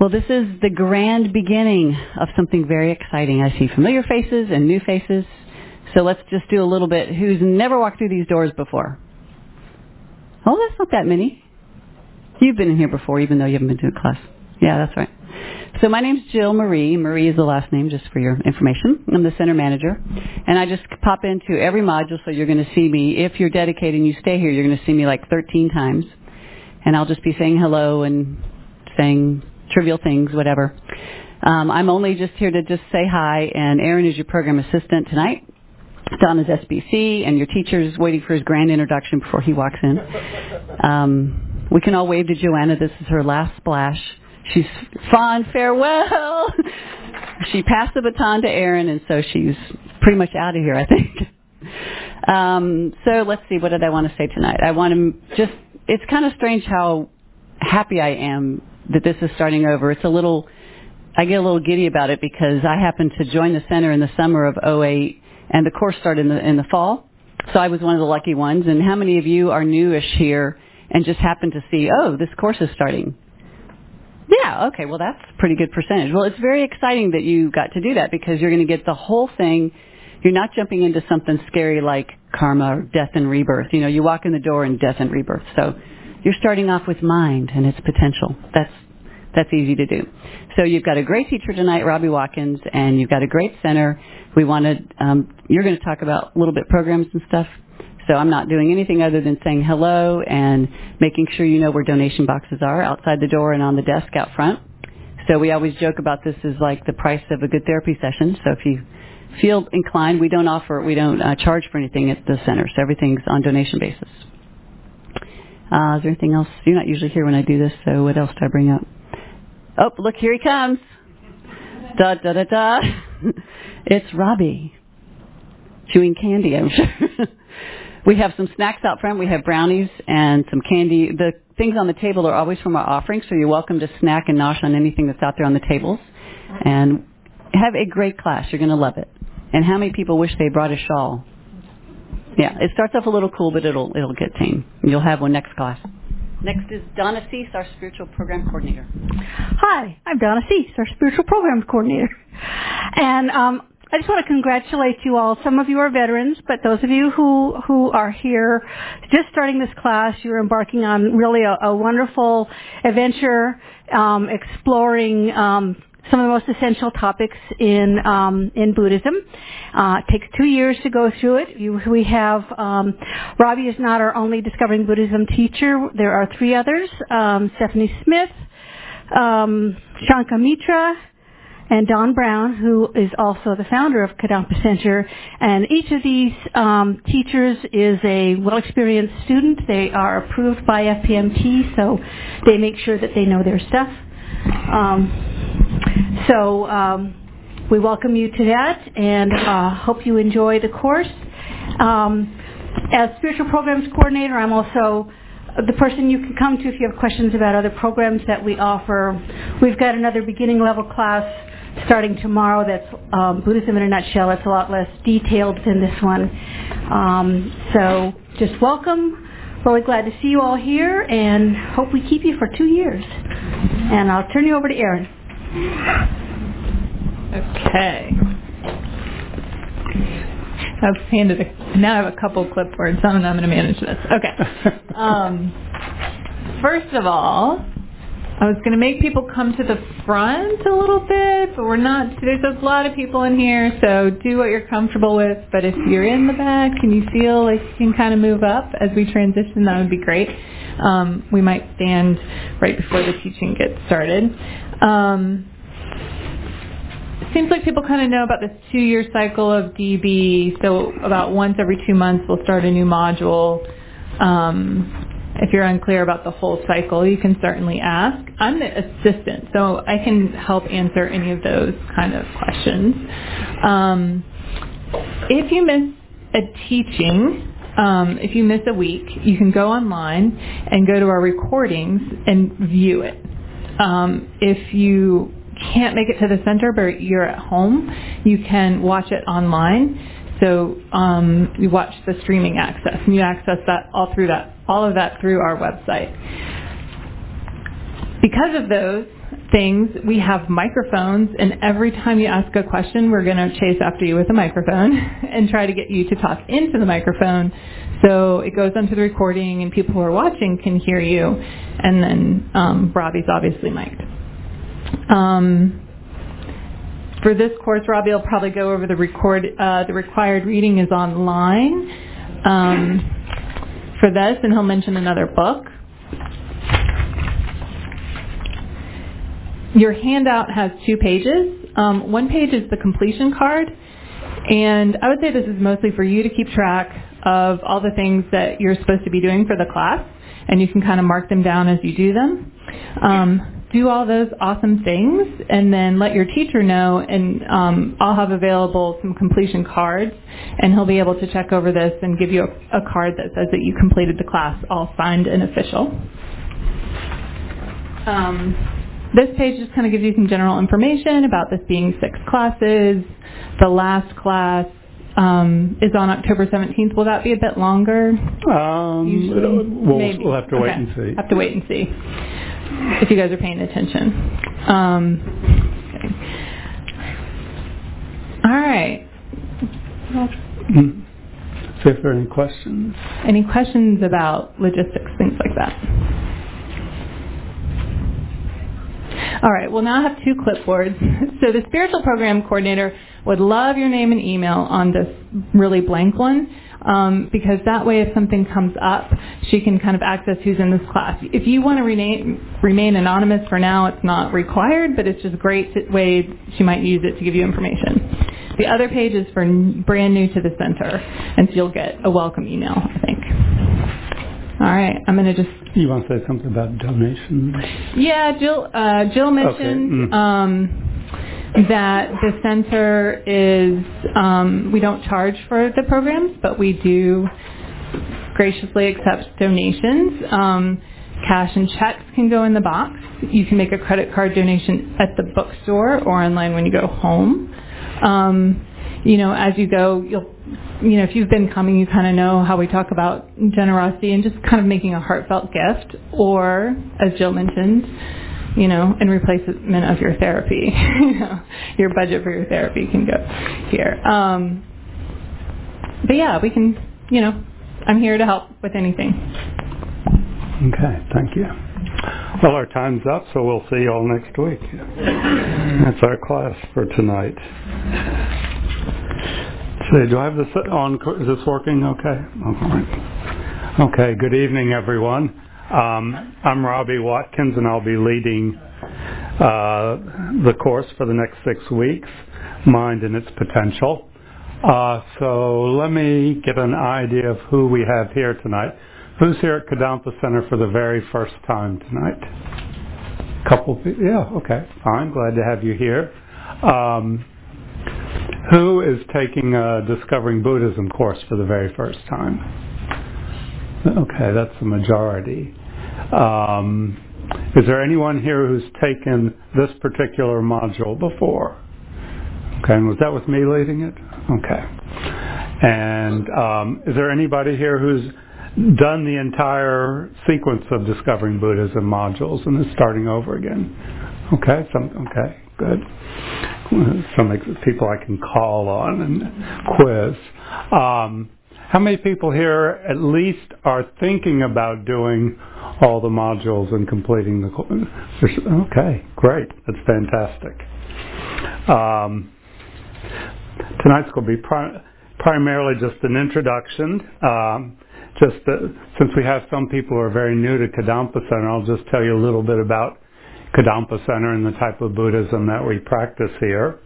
Well, this is the grand beginning of something very exciting. I see familiar faces and new faces. So let's just do a little bit. Who's never walked through these doors before? Oh, that's not that many. You've been in here before, even though you haven't been to a class. Yeah, that's right. So my name's Jill Marie. Marie is the last name, just for your information. I'm the center manager. And I just pop into every module, so you're going to see me. If you're dedicated and you stay here, you're going to see me like 13 times. And I'll just be saying hello and saying trivial things, whatever. I'm only just here to just say hi, and Aaron is your program assistant tonight. Don is SBC, and your teacher's waiting for his grand introduction before he walks in. We can all wave to Joanna. This is her last splash. She's fond farewell. She passed the baton to Aaron, and so she's pretty much out of here, I think. So let's see, what did I want to say tonight? It's kind of strange how happy I am that this is starting over. I get a little giddy about it because I happened to join the center in the summer of '08, and the course started in the fall. So I was one of the lucky ones. And how many of you are newish here and just happened to see, oh, this course is starting? Yeah, okay, well, that's a pretty good percentage. Well, it's very exciting that you got to do that because you're going to get the whole thing. You're not jumping into something scary like karma or death and rebirth. You know, you walk in the door and death and rebirth. So you're starting off with mind and its potential. That's easy to do. So you've got a great teacher tonight, Robbie Watkins, and you've got a great center. You're going to talk about a little bit programs and stuff. So I'm not doing anything other than saying hello and making sure you know where donation boxes are outside the door and on the desk out front. So we always joke about this as like the price of a good therapy session. So if you feel inclined, we don't charge for anything at the center. So everything's on donation basis. Is there anything else? You're not usually here when I do this, so what else do I bring up? Oh, look, here he comes. Da, da, da, da. It's Robbie. Chewing candy, I'm sure. We have some snacks out front. We have brownies and some candy. The things on the table are always from our offerings, so you're welcome to snack and nosh on anything that's out there on the tables. And have a great class. You're going to love it. And how many people wish they brought a shawl? Yeah, it starts off a little cool, but it'll get tame. You'll have one next class. Next is Donna Cease, our spiritual program coordinator. Hi, I'm Donna Cease, our spiritual program coordinator. And I just want to congratulate you all. Some of you are veterans, but those of you who are here just starting this class, you're embarking on really a wonderful adventure, exploring some of the most essential topics in Buddhism. It takes 2 years to go through it. We have Robbie is not our only Discovering Buddhism teacher. There are 3 others: Stephanie Smith, Shanka Mitra, and Don Brown, who is also the founder of Kadampa Center. And each of these teachers is a well-experienced student. They are approved by FPMT, so they make sure that they know their stuff. So we welcome you to that and hope you enjoy the course. As Spiritual Programs Coordinator, I'm also the person you can come to if you have questions about other programs that we offer. We've got another beginning level class starting tomorrow that's Buddhism in a nutshell. It's a lot less detailed than this one. So just welcome. Really glad to see you all here and hope we keep you for 2 years. And I'll turn you over to Erin. Okay. Now I have a couple clipboards. I'm going to manage this. Okay. First of all, I was going to make people come to the front a little bit, but we're not. There's a lot of people in here, so do what you're comfortable with. But if you're in the back and you feel like you can kind of move up as we transition, that would be great. We might stand right before the teaching gets started. It seems like people kind of know about this 2-year cycle of DB, so about once every 2 months we'll start a new module. If you're unclear about the whole cycle, you can certainly ask. I'm the assistant, so I can help answer any of those kind of questions. If you miss a teaching, if you miss a week, you can go online and go to our recordings and view it. If you can't make it to the center but you're at home, you can watch it online. So you watch the streaming access, and you access that all of that through our website. Because of those things, we have microphones, and every time you ask a question, we're going to chase after you with a microphone and try to get you to talk into the microphone so it goes onto the recording and people who are watching can hear you. And then Robbie's obviously mic'd. For this course, Robbie will probably go over the required reading is online for this, and he'll mention another book. Your handout has 2 pages. One page is the completion card, and I would say this is mostly for you to keep track of all the things that you're supposed to be doing for the class, and you can kind of mark them down as you do them. Do all those awesome things, and then let your teacher know, and I'll have available some completion cards, and he'll be able to check over this and give you a card that says that you completed the class, all signed and official. This page just kind of gives you some general information about this being 6 classes. The last class is on October 17th. Will that be a bit longer? We'll have to wait and see. Have to wait and see if you guys are paying attention. Okay. All right. See if there are any questions. Any questions about logistics, things like that? All right, well, now I have 2 clipboards. So the spiritual program coordinator would love your name and email on this really blank one, because that way if something comes up, she can kind of access who's in this class. If you want to remain anonymous for now, it's not required, but it's just a great way she might use it to give you information. The other page is for brand new to the center, and so you'll get a welcome email, I think. All right, I'm going to just... You want to say something about donations? Yeah, Jill mentioned that the center is, we don't charge for the programs, but we do graciously accept donations. Cash and checks can go in the box. You can make a credit card donation at the bookstore or online when you go home. As you go, if you've been coming, you kind of know how we talk about generosity and just kind of making a heartfelt gift, or, as Jill mentioned, in replacement of your therapy. Your budget for your therapy can go here. But yeah, we can, I'm here to help with anything. Okay, thank you. Well, our time's up, so we'll see you all next week. That's our class for tonight. So, do I have this on? Is this working okay? All right. Okay, good evening, everyone. I'm Robbie Watkins, and I'll be leading the course for the next 6 weeks, Mind and Its Potential. So let me get an idea of who we have here tonight. Who's here at Kadampa Center for the very first time tonight? Couple people? Yeah, okay, fine. Glad to have you here. Who is taking a Discovering Buddhism course for the very first time? Okay, that's the majority. Is there anyone here who's taken this particular module before? Okay, and was that with me leading it? Okay. And is there anybody here who's done the entire sequence of Discovering Buddhism modules and is starting over again? Okay, okay, good. Some people I can call on and quiz. How many people here at least are thinking about doing all the modules and completing the course? Okay, great. That's fantastic. Tonight's going to be primarily just an introduction. Since we have some people who are very new to Kadampa Center, I'll just tell you a little bit about Kadampa Center and the type of Buddhism that we practice here.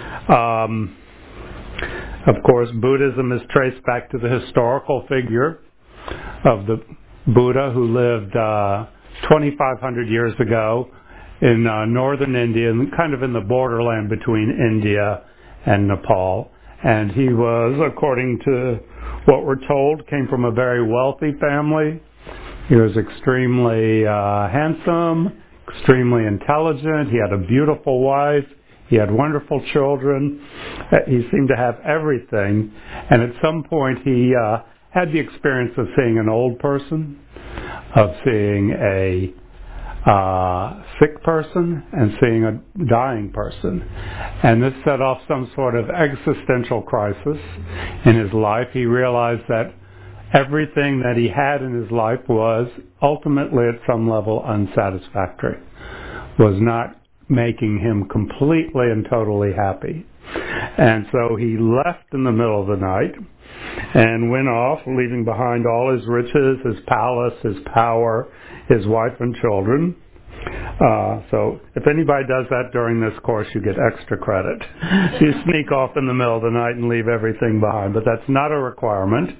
Of course, Buddhism is traced back to the historical figure of the Buddha who lived 2,500 years ago in northern India, and kind of in the borderland between India and Nepal. And he was, according to what we're told, came from a very wealthy family. He was extremely handsome, extremely intelligent. He had a beautiful wife. He had wonderful children. He seemed to have everything. And at some point he had the experience of seeing an old person, of seeing a sick person and seeing a dying person. And this set off some sort of existential crisis in his life. He realized that everything that he had in his life was ultimately at some level unsatisfactory, was not making him completely and totally happy. And so he left in the middle of the night and went off, leaving behind all his riches, his palace, his power, his wife and children. So if anybody does that during this course, you get extra credit. You sneak off in the middle of the night and leave everything behind, but that's not a requirement.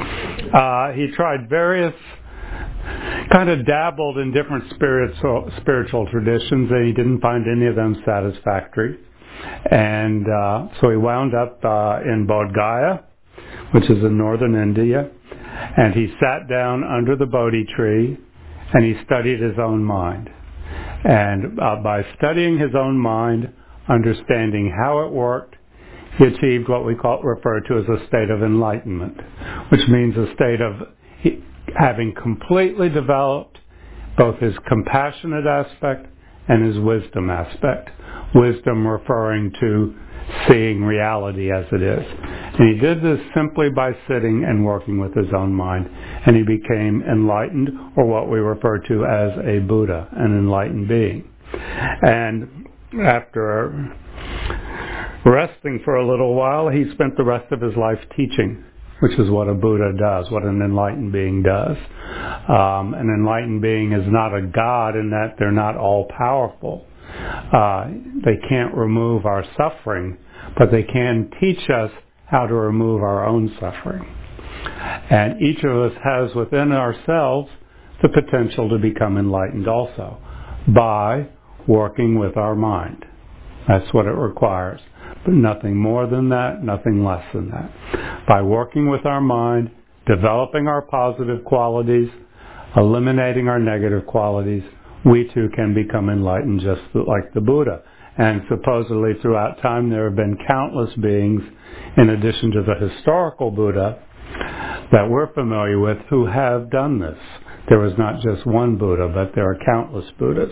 He tried various, kind of dabbled in different spiritual traditions, and he didn't find any of them satisfactory. And so he wound up in Bodh Gaya, which is in northern India, and he sat down under the Bodhi tree and he studied his own mind. And by studying his own mind, understanding how it worked, he achieved what we refer to as a state of enlightenment, which means a state of having completely developed both his compassionate aspect and his wisdom aspect. Wisdom referring to seeing reality as it is. And he did this simply by sitting and working with his own mind. And he became enlightened, or what we refer to as a Buddha, an enlightened being. And after resting for a little while, he spent the rest of his life teaching, which is what a Buddha does, what an enlightened being does. An enlightened being is not a god in that they're not all-powerful. They can't remove our suffering, but they can teach us how to remove our own suffering. And each of us has within ourselves the potential to become enlightened also by working with our mind. That's what it requires. But nothing more than that, nothing less than that. By working with our mind, developing our positive qualities, eliminating our negative qualities, we too can become enlightened just like the Buddha. And supposedly throughout time there have been countless beings, in addition to the historical Buddha that we're familiar with, who have done this. There was not just one Buddha, but there are countless Buddhas.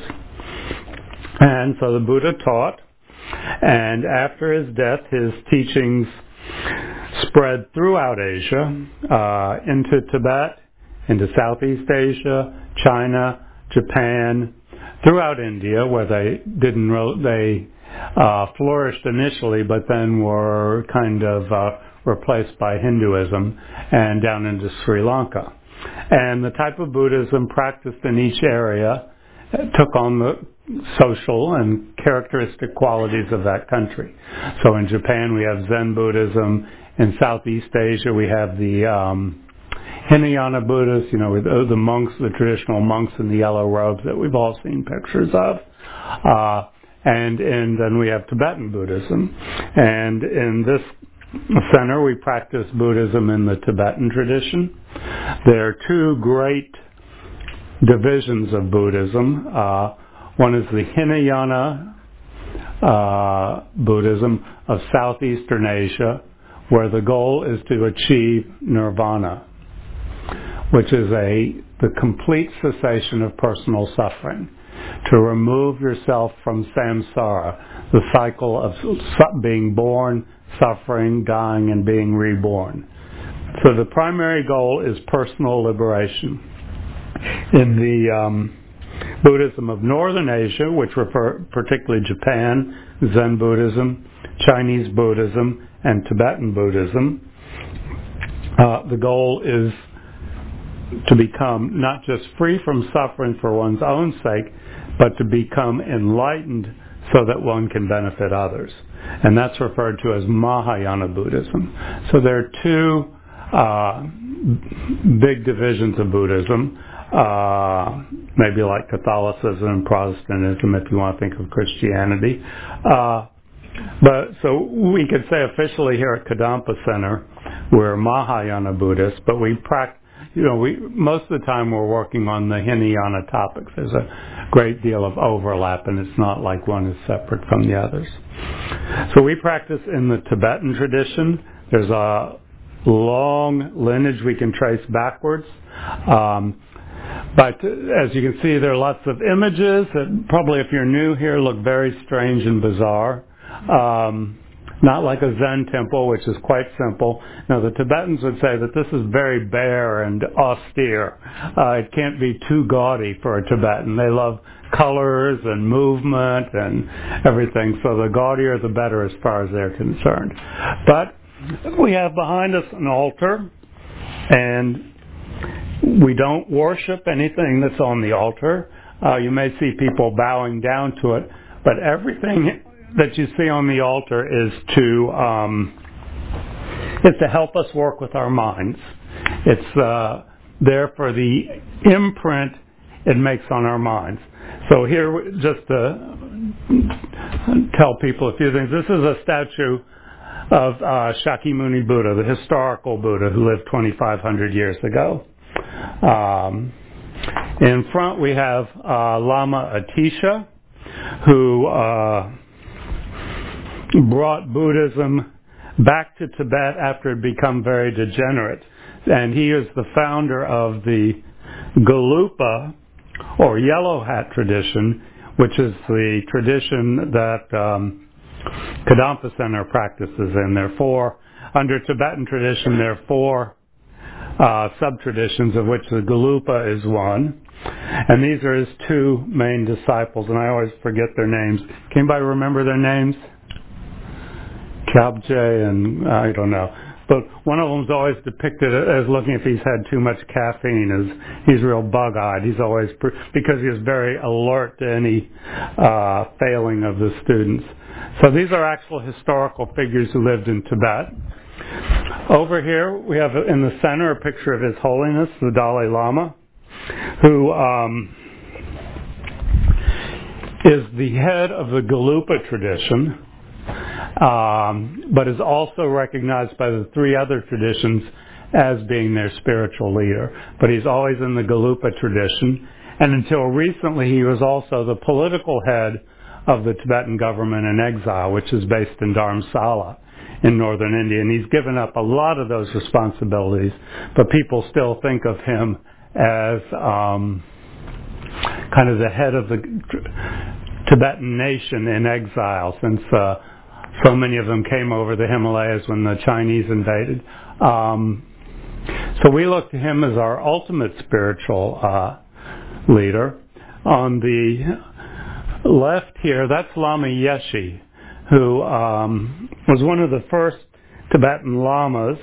And so the Buddha taught, and after his death, his teachings spread throughout Asia, into Tibet, into Southeast Asia, China, Japan, throughout India, where they flourished initially, but then were kind of replaced by Hinduism, and down into Sri Lanka. And the type of Buddhism practiced in each area took on the social and characteristic qualities of that country. So in Japan we have Zen Buddhism. In Southeast Asia we have the Hinayana Buddhists, the monks, the traditional monks in the yellow robes that we've all seen pictures of. And then we have Tibetan Buddhism. And in this center we practice Buddhism in the Tibetan tradition. There are two great divisions of Buddhism. One is the Hinayana Buddhism of Southeastern Asia, where the goal is to achieve nirvana, which is the complete cessation of personal suffering, to remove yourself from samsara, the cycle of being born, suffering, dying, and being reborn. So the primary goal is personal liberation. In the Buddhism of Northern Asia, which refer particularly Japan, Zen Buddhism, Chinese Buddhism, and Tibetan Buddhism, the goal is to become not just free from suffering for one's own sake, but to become enlightened so that one can benefit others. And that's referred to as Mahayana Buddhism. So there are two big divisions of Buddhism, maybe like Catholicism and Protestantism if you want to think of Christianity. But so we could say officially here at Kadampa Center we're Mahayana Buddhists, but we practice. Most of the time we're working on the Hinayana topics. There's a great deal of overlap, and it's not like one is separate from the others. So we practice in the Tibetan tradition. There's a long lineage we can trace backwards. But as you can see, there are lots of images that probably, if you're new here, look very strange and bizarre. Not like a Zen temple, which is quite simple. Now, the Tibetans would say that this is very bare and austere. It can't be too gaudy for a Tibetan. They love colors and movement and everything, so the gaudier the better as far as they're concerned. But we have behind us an altar, and we don't worship anything that's on the altar. You may see people bowing down to it, but everything that you see on the altar is to help us work with our minds. It's there for the imprint it makes on our minds. So here, just to tell people a few things, this is a statue of Shakyamuni Buddha, the historical Buddha who lived 2,500 years ago. In front we have Lama Atisha, who brought Buddhism back to Tibet after it had become very degenerate. And he is the founder of the Gelugpa, or yellow hat tradition, which is the tradition that Kadampa Center practices in. Under Tibetan tradition, there are four sub-traditions, of which the Gelugpa is one. And these are his two main disciples, and I always forget their names. Can anybody remember their names? Kyabje and I don't know. But one of them is always depicted as looking if he's had too much caffeine, as he's real bug-eyed. He's always, because he is very alert to any failing of the students. So these are actual historical figures who lived in Tibet. Over here, we have in the center a picture of His Holiness, the Dalai Lama, who is the head of the Gelugpa tradition, but is also recognized by the three other traditions as being their spiritual leader. But he's always in the Gelugpa tradition, and until recently he was also the political head of the Tibetan government in exile, which is based in Dharamsala in northern India. And he's given up a lot of those responsibilities, but people still think of him as kind of the head of the Tibetan nation in exile, since so many of them came over the Himalayas when the Chinese invaded. So we look to him as our ultimate spiritual leader. On the left here, that's Lama Yeshe, who was one of the first Tibetan lamas.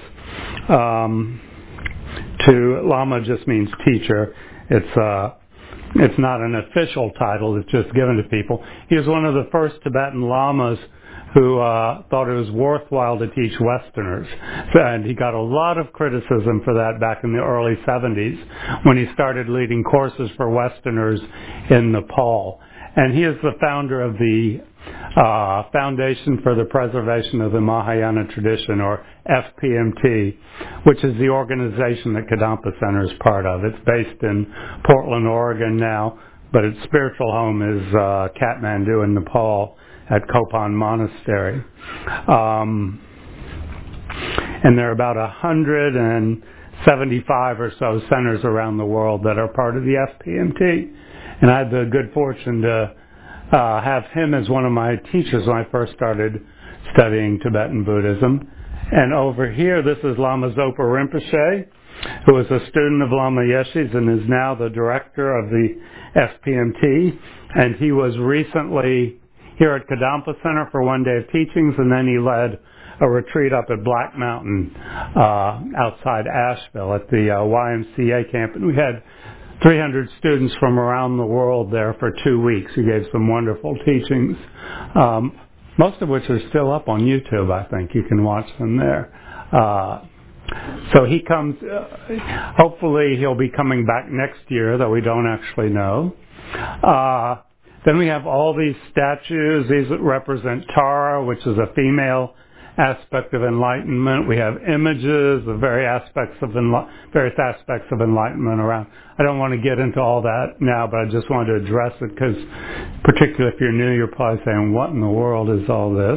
Lama just means teacher. It's not an official title, it's just given to people. He was one of the first Tibetan lamas who thought it was worthwhile to teach Westerners. And he got a lot of criticism for that back in the early 70s when he started leading courses for Westerners in Nepal. And he is the founder of the Foundation for the Preservation of the Mahayana Tradition, or FPMT, which is the organization that Kadampa Center is part of. It's based in Portland, Oregon now, but its spiritual home is Kathmandu in Nepal at Kopan Monastery. And there are about 175 or so centers around the world that are part of the FPMT. And I had the good fortune to have him as one of my teachers when I first started studying Tibetan Buddhism. And over here, this is Lama Zopa Rinpoche, who was a student of Lama Yeshe's and is now the director of the FPMT. And he was recently here at Kadampa Center for one day of teachings, and then he led a retreat up at Black Mountain outside Asheville at the YMCA camp. And we had 300 students from around the world there for 2 weeks. He gave some wonderful teachings, most of which are still up on YouTube, I think. You can watch them there. So he comes, hopefully he'll be coming back next year, though we don't actually know. Then we have all these statues. These represent Tara, which is a female aspect of enlightenment. We have images of various aspects of enlightenment around. I don't want to get into all that now, but I just wanted to address it because, particularly if you're new, you're probably saying, what in the world is all this?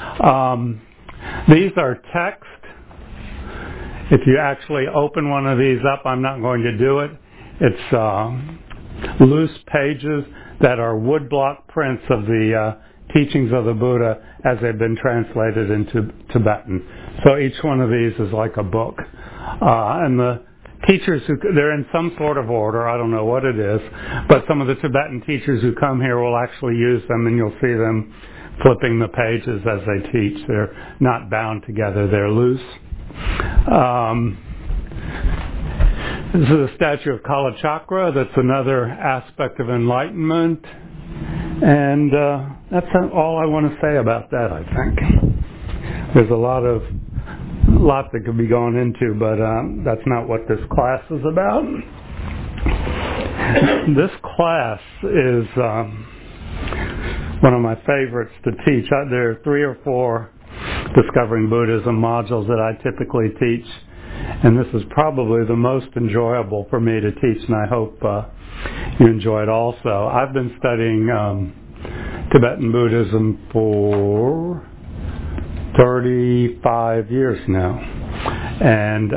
These are text. If you actually open one of these up, I'm not going to do it. It's loose pages that are woodblock prints of the teachings of the Buddha as they've been translated into Tibetan. So each one of these is like a book. And the teachers, they're in some sort of order, I don't know what it is, but some of the Tibetan teachers who come here will actually use them, and you'll see them flipping the pages as they teach. They're not bound together, they're loose. This is a statue of Kalachakra. That's another aspect of enlightenment. And that's all I want to say about that, I think. There's a lot that could be gone into, but that's not what this class is about. This class is one of my favorites to teach. There are 3 or 4 Discovering Buddhism modules that I typically teach, and this is probably the most enjoyable for me to teach, and I hope you enjoy it also. I've been studying Tibetan Buddhism for 35 years now, and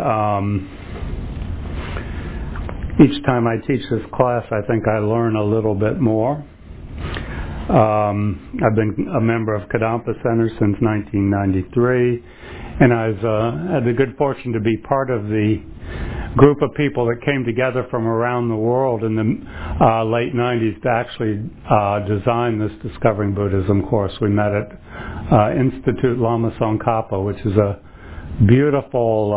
each time I teach this class, I think I learn a little bit more. I've been a member of Kadampa Center since 1993, and I've had the good fortune to be part of the group of people that came together from around the world in the late 90s to actually design this Discovering Buddhism course. We met at Institute Lama Tsongkhapa, which is a beautiful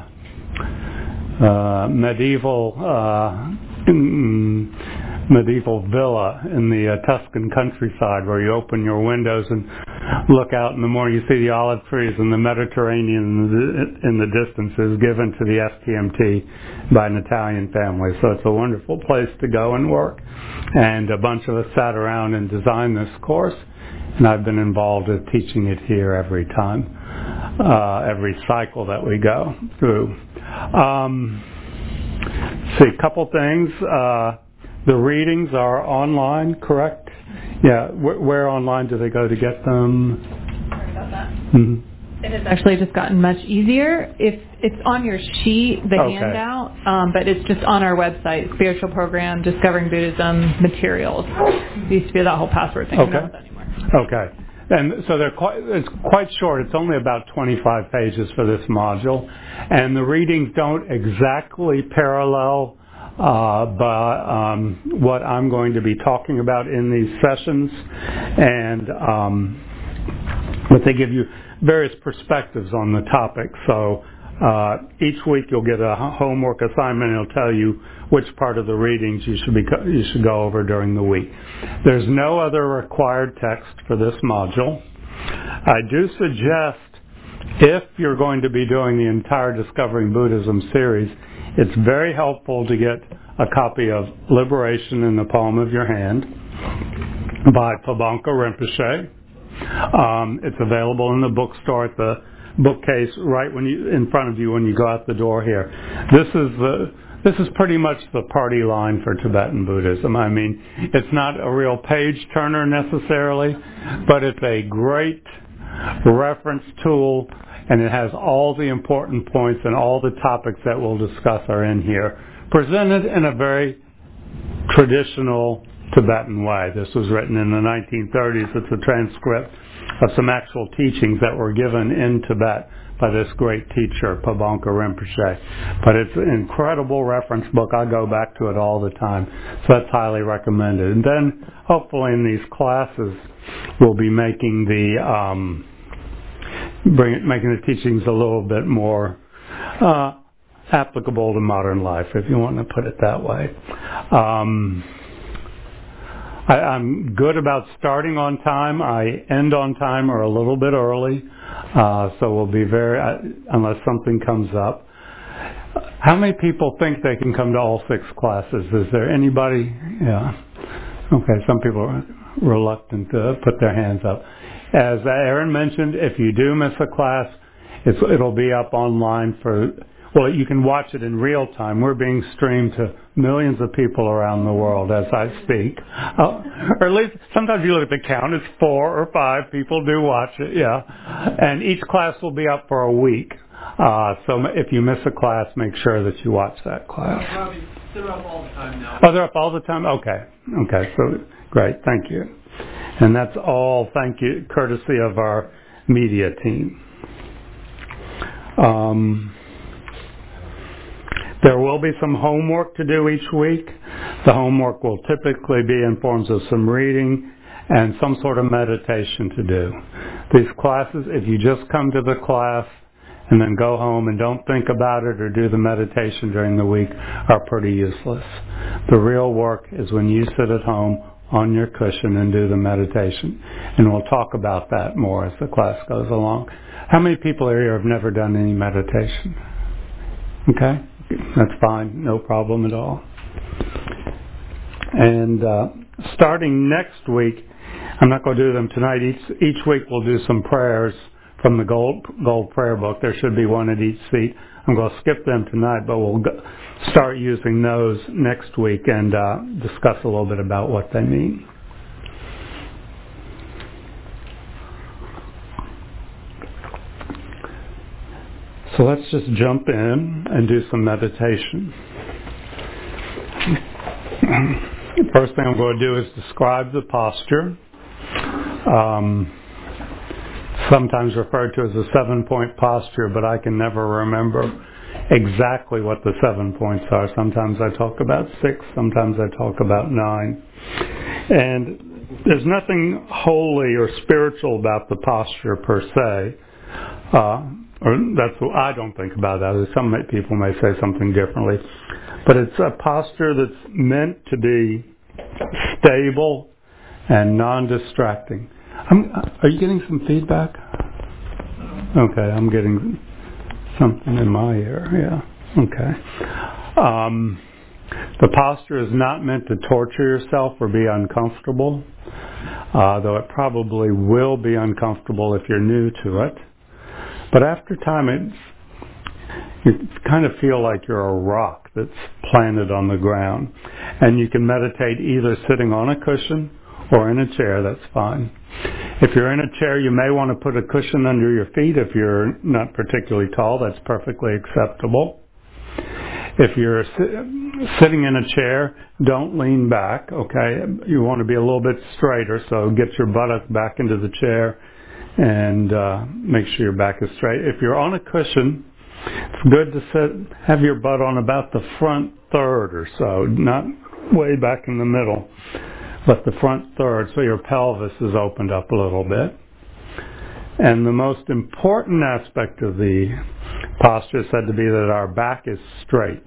medieval villa in the Tuscan countryside, where you open your windows and look out in the morning. You see the olive trees and the Mediterranean in the distance is given to the STMT by an Italian family. So it's a wonderful place to go and work. And a bunch of us sat around and designed this course, and I've been involved with teaching it here every time, every cycle that we go through. See, a couple things. The readings are online, correct? Yeah. Where online do they go to get them? Sorry about that. Mm-hmm. It has actually just gotten much easier. If it's on your sheet, the handout, but it's just on our website, Spiritual Program, Discovering Buddhism, Materials. It used to be that whole password thing. Okay. Not that anymore. Okay. And so it's quite short. It's only about 25 pages for this module. And the readings don't exactly parallel what I'm going to be talking about in these sessions, and but they give you various perspectives on the topic. So each week you'll get a homework assignment, and it'll tell you which part of the readings you should go over during the week. There's no other required text for this module. I do suggest, if you're going to be doing the entire Discovering Buddhism series, it's very helpful to get a copy of Liberation in the Palm of Your Hand by Pabonka Rinpoche. It's available in the bookstore at the bookcase right in front of you when you go out the door here. This is pretty much the party line for Tibetan Buddhism. I mean, it's not a real page turner necessarily, but it's a great reference tool, and it has all the important points, and all the topics that we'll discuss are in here, presented in a very traditional Tibetan way. This was written in the 1930s. It's a transcript of some actual teachings that were given in Tibet by this great teacher, Pabonka Rinpoche. But it's an incredible reference book. I go back to it all the time. So that's highly recommended. And then hopefully in these classes we'll be making the teachings a little bit more applicable to modern life, if you want to put it that way. I'm good about starting on time. I end on time or a little bit early, so we'll be unless something comes up. How many people think they can come to all 6 classes? Is there anybody? Yeah. Okay, some people are reluctant to put their hands up. As Aaron mentioned, if you do miss a class, it'll be up online you can watch it in real time. We're being streamed to millions of people around the world as I speak. Or at least, sometimes you look at the count, it's 4 or 5 people do watch it, yeah. And each class will be up for a week. So if you miss a class, make sure that you watch that class. They're up all the time now. Oh, they're up all the time? Okay. Okay, so great. Thank you. And that's all, thank you, courtesy of our media team. There will be some homework to do each week. The homework will typically be in forms of some reading and some sort of meditation to do. These classes, if you just come to the class and then go home and don't think about it or do the meditation during the week, are pretty useless. The real work is when you sit at home on your cushion and do the meditation. And we'll talk about that more as the class goes along. How many people here have never done any meditation? Okay, that's fine, no problem at all. And starting next week, I'm not going to do them tonight. Each week we'll do some prayers from the Gold Prayer Book. There should be one at each seat. I'm going to skip them tonight, but we'll start using those next week and discuss a little bit about what they mean. So let's just jump in and do some meditation. The first thing I'm going to do is describe the posture. Sometimes referred to as a 7-point posture, but I can never remember exactly what the 7 points are. Sometimes I talk about 6, sometimes I talk about 9. And there's nothing holy or spiritual about the posture per se. Or that's what I don't think about that. Some people may say something differently. But it's a posture that's meant to be stable and non-distracting. Are you getting some feedback? Okay, I'm getting something in my ear. Yeah, okay. The posture is not meant to torture yourself or be uncomfortable, though it probably will be uncomfortable if you're new to it. But after time, you kind of feel like you're a rock that's planted on the ground. And you can meditate either sitting on a cushion or in a chair, that's fine. If you're in a chair, you may want to put a cushion under your feet. If you're not particularly tall, that's perfectly acceptable. If you're sitting in a chair, don't lean back, okay? You want to be a little bit straighter, so get your buttock back into the chair and make sure your back is straight. If you're on a cushion, it's good to have your butt on about the front third or so, not way back in the middle, but the front third, so your pelvis is opened up a little bit. And the most important aspect of the posture is said to be that our back is straight.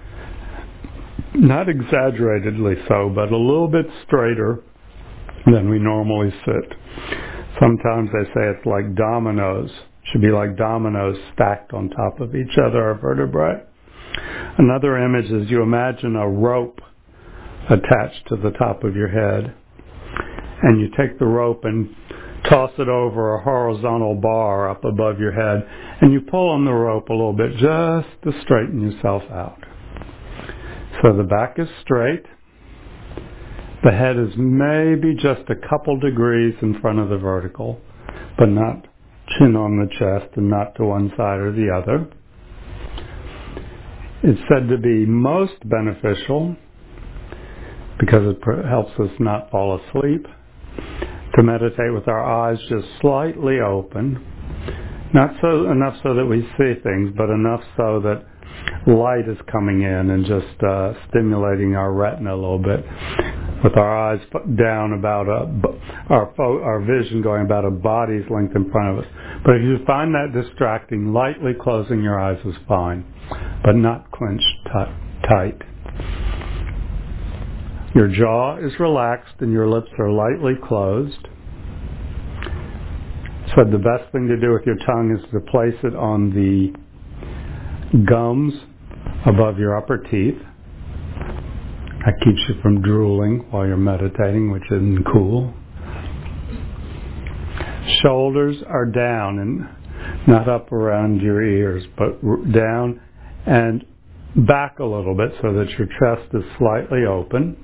Not exaggeratedly so, but a little bit straighter than we normally sit. Sometimes they say it's like dominoes. It should be like dominoes stacked on top of each other, our vertebrae. Another image is you imagine a rope attached to the top of your head, and you take the rope and toss it over a horizontal bar up above your head, and you pull on the rope a little bit just to straighten yourself out. So the back is straight. The head is maybe just a couple degrees in front of the vertical, but not chin on the chest and not to one side or the other. It's said to be most beneficial because it helps us not fall asleep, to meditate with our eyes just slightly open, not so enough so that we see things, but enough so that light is coming in and just stimulating our retina a little bit, with our eyes down about our vision going about a body's length in front of us. But if you find that distracting, lightly closing your eyes is fine, but not clenched tight. Your jaw is relaxed and your lips are lightly closed. So the best thing to do with your tongue is to place it on the gums above your upper teeth. That keeps you from drooling while you're meditating, which isn't cool. Shoulders are down and not up around your ears, but down and back a little bit so that your chest is slightly open.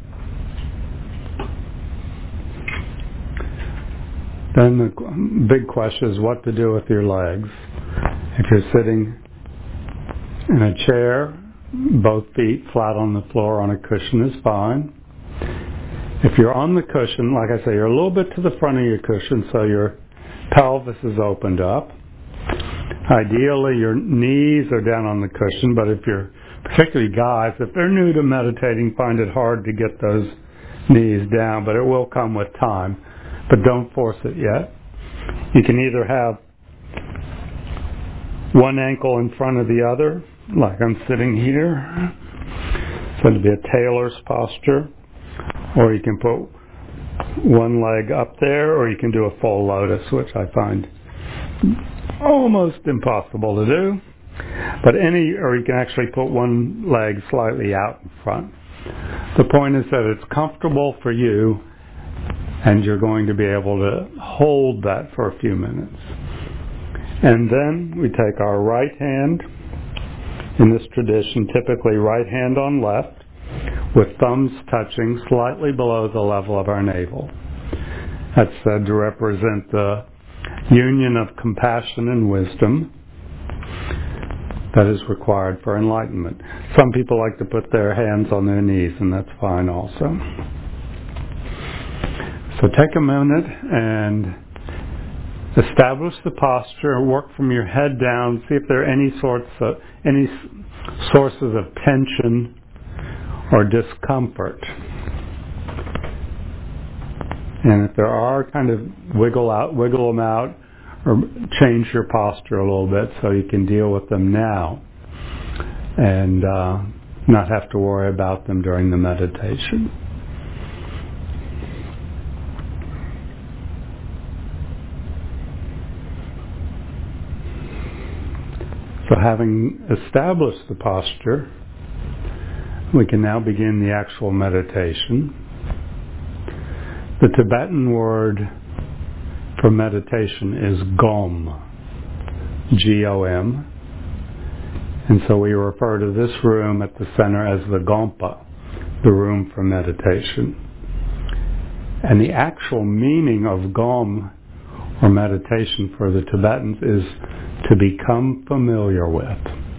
Then the big question is what to do with your legs. If you're sitting in a chair both feet flat on the floor on a cushion is fine. If you're on the cushion, like I say, you're a little bit to the front of your cushion so your pelvis is opened up. Ideally, your knees are down on the cushion, but if you're, particularly guys, if they're new to meditating, find it hard to get those knees down, but it will come with time. But don't force it yet. You can either have one ankle in front of the other, like I'm sitting here. So it'd be a tailor's posture. Or you can put one leg up there, or you can do a full lotus, which I find almost impossible to do. But or you can actually put one leg slightly out in front. The point is that it's comfortable for you, and you're going to be able to hold that for a few minutes. And then we take our right hand, in this tradition, typically right hand on left, with thumbs touching slightly below the level of our navel. That's said to represent the union of compassion and wisdom that is required for enlightenment. Some people like to put their hands on their knees, and that's fine also. So take a minute and establish the posture, work from your head down, see if there are any sources of tension or discomfort. And if there are, kind of wiggle them out, or change your posture a little bit so you can deal with them now and not have to worry about them during the meditation. So having established the posture, we can now begin the actual meditation. The Tibetan word for meditation is Gom, G-O-M. And so we refer to this room at the center as the Gompa, the room for meditation. And the actual meaning of Gom, or meditation for the Tibetans, is to become familiar with.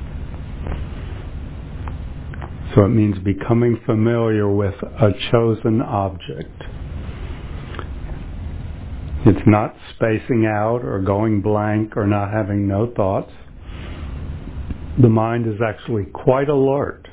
So it means becoming familiar with a chosen object. It's not spacing out or going blank or not having no thoughts. The mind is actually quite alert,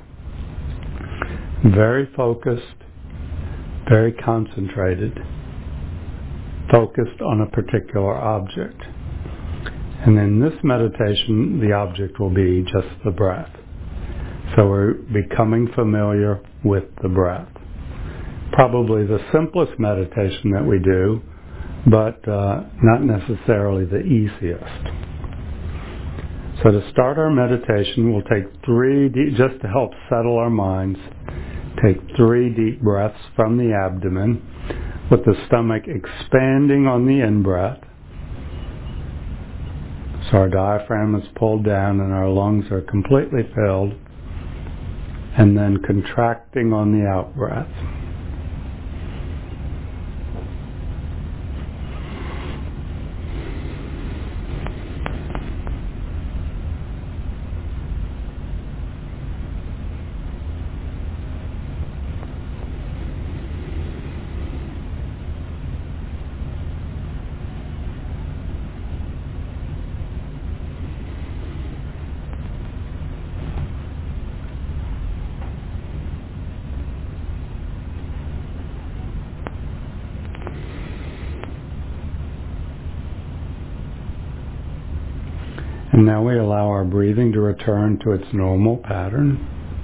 very focused, very concentrated, focused on a particular object. And in this meditation, the object will be just the breath. So we're becoming familiar with the breath. Probably the simplest meditation that we do, but not necessarily the easiest. So to start our meditation, we'll take 3 deep, just to help settle our minds, take 3 deep breaths from the abdomen, with the stomach expanding on the in-breath. So our diaphragm is pulled down and our lungs are completely filled, and then contracting on the out-breath. And now we allow our breathing to return to its normal pattern.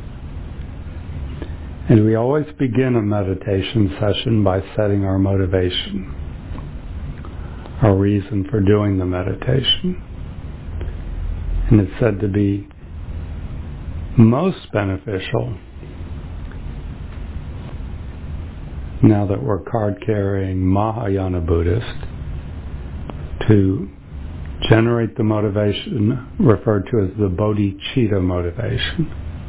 And we always begin a meditation session by setting our motivation, our reason for doing the meditation. And it's said to be most beneficial, now that we're card-carrying Mahayana Buddhist, to generate the motivation referred to as the bodhicitta motivation.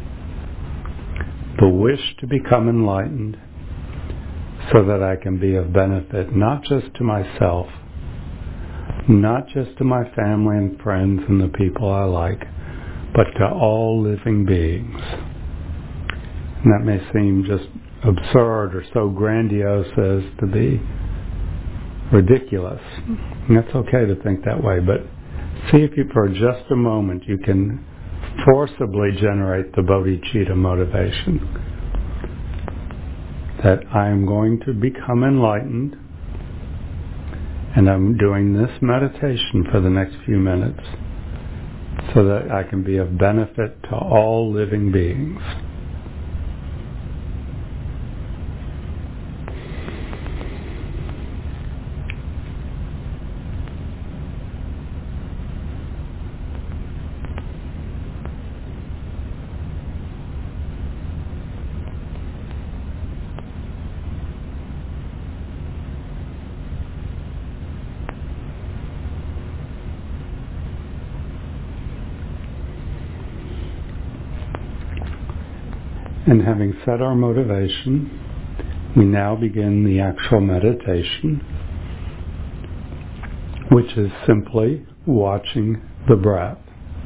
The wish to become enlightened so that I can be of benefit not just to myself, not just to my family and friends and the people I like, but to all living beings. And that may seem just absurd or so grandiose as to be ridiculous. And that's okay to think that way, but see if you, for just a moment, you can forcibly generate the bodhicitta motivation. That I am going to become enlightened, and I'm doing this meditation for the next few minutes so that I can be of benefit to all living beings. And having set our motivation, we now begin the actual meditation, which is simply watching the breath.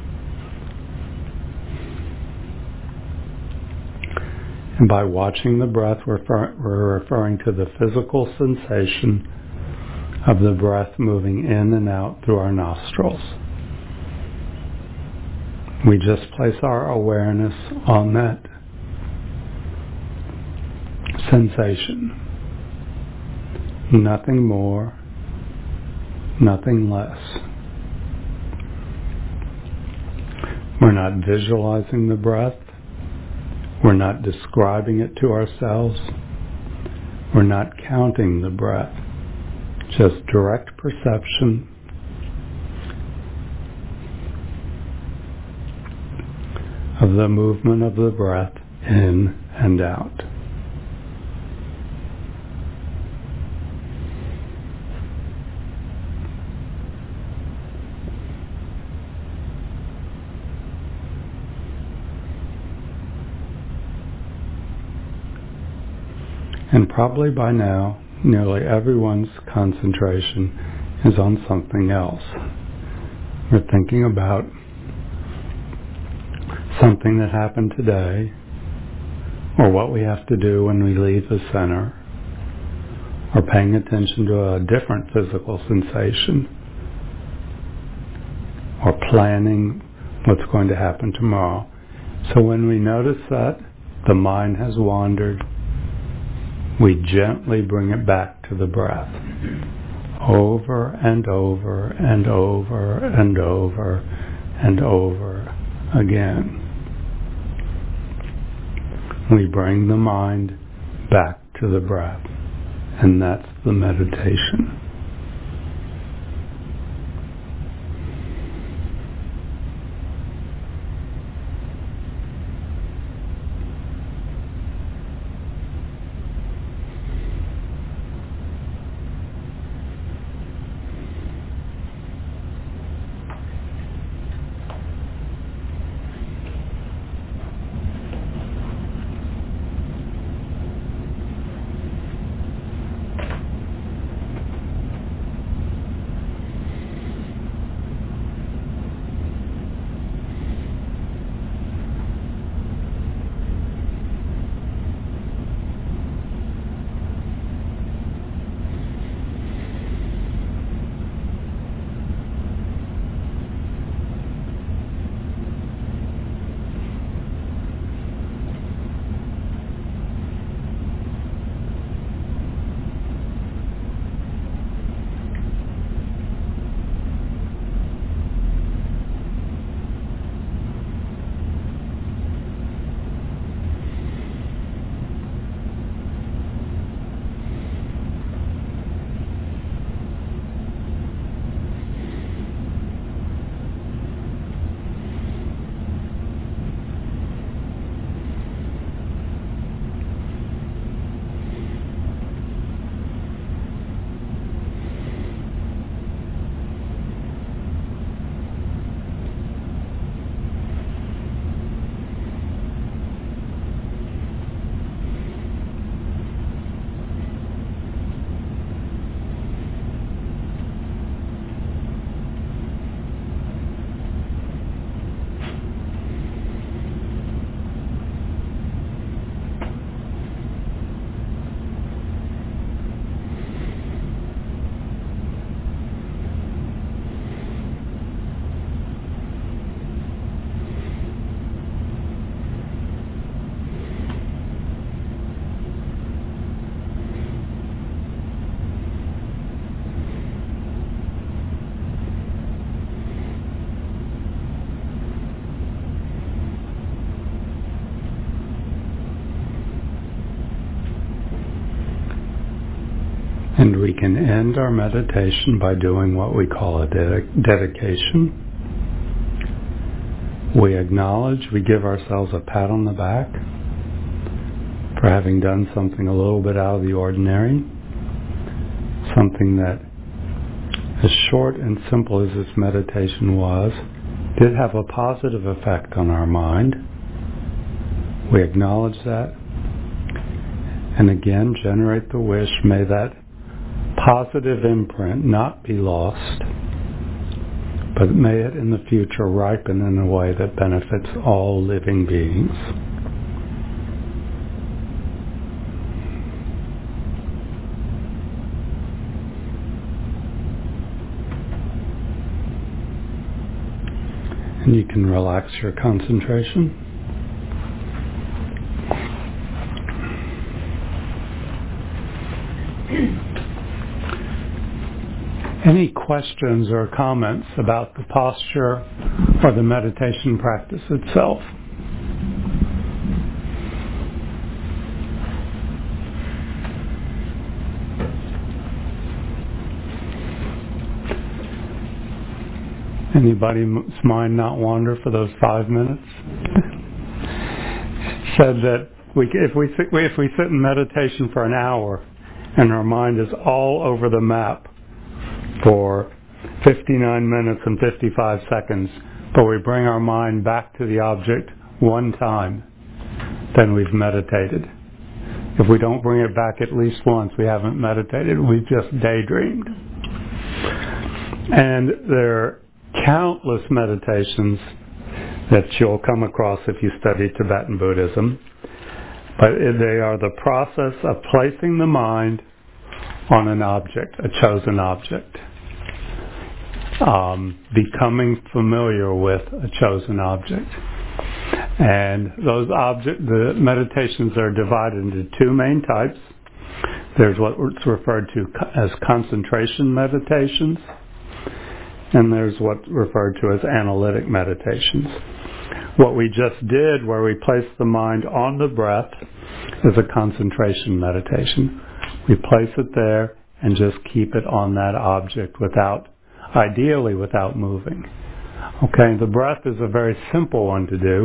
And by watching the breath, we're referring to the physical sensation of the breath moving in and out through our nostrils. We just place our awareness on that sensation. Nothing more, nothing less. We're not visualizing the breath. We're not describing it to ourselves. We're not counting the breath. Just direct perception of the movement of the breath in and out. And probably by now, nearly everyone's concentration is on something else. We're thinking about something that happened today, or what we have to do when we leave the center, or paying attention to a different physical sensation, or planning what's going to happen tomorrow. So when we notice that the mind has wandered, we gently bring it back to the breath, over and over and over and over and over again. We bring the mind back to the breath, and that's the meditation. we can end our meditation by doing what we call a dedication. We acknowledge, we give ourselves a pat on the back for having done something a little bit out of the ordinary, something that, as short and simple as this meditation was, did have a positive effect on our mind. We acknowledge that, and again generate the wish, may that positive imprint not be lost, but may it in the future ripen in a way that benefits all living beings. And you can relax your concentration. Any questions or comments about the posture or the meditation practice itself? Anybody's mind not wander for those 5 minutes? Said that if we sit in meditation for an hour and our mind is all over the map for 59 minutes and 55 seconds, but we bring our mind back to the object one time, then we've meditated. If we don't bring it back at least once, we haven't meditated. We've just daydreamed. And there are countless meditations that you'll come across if you study Tibetan Buddhism, but they are the process of placing the mind on an object, a chosen object. Becoming familiar with a chosen object. And the meditations are divided into two main types. There's what's referred to as concentration meditations, and there's what's referred to as analytic meditations. What we just did, where we placed the mind on the breath, is a concentration meditation. We place it there and just keep it on that object ideally without moving. Okay, the breath is a very simple one to do.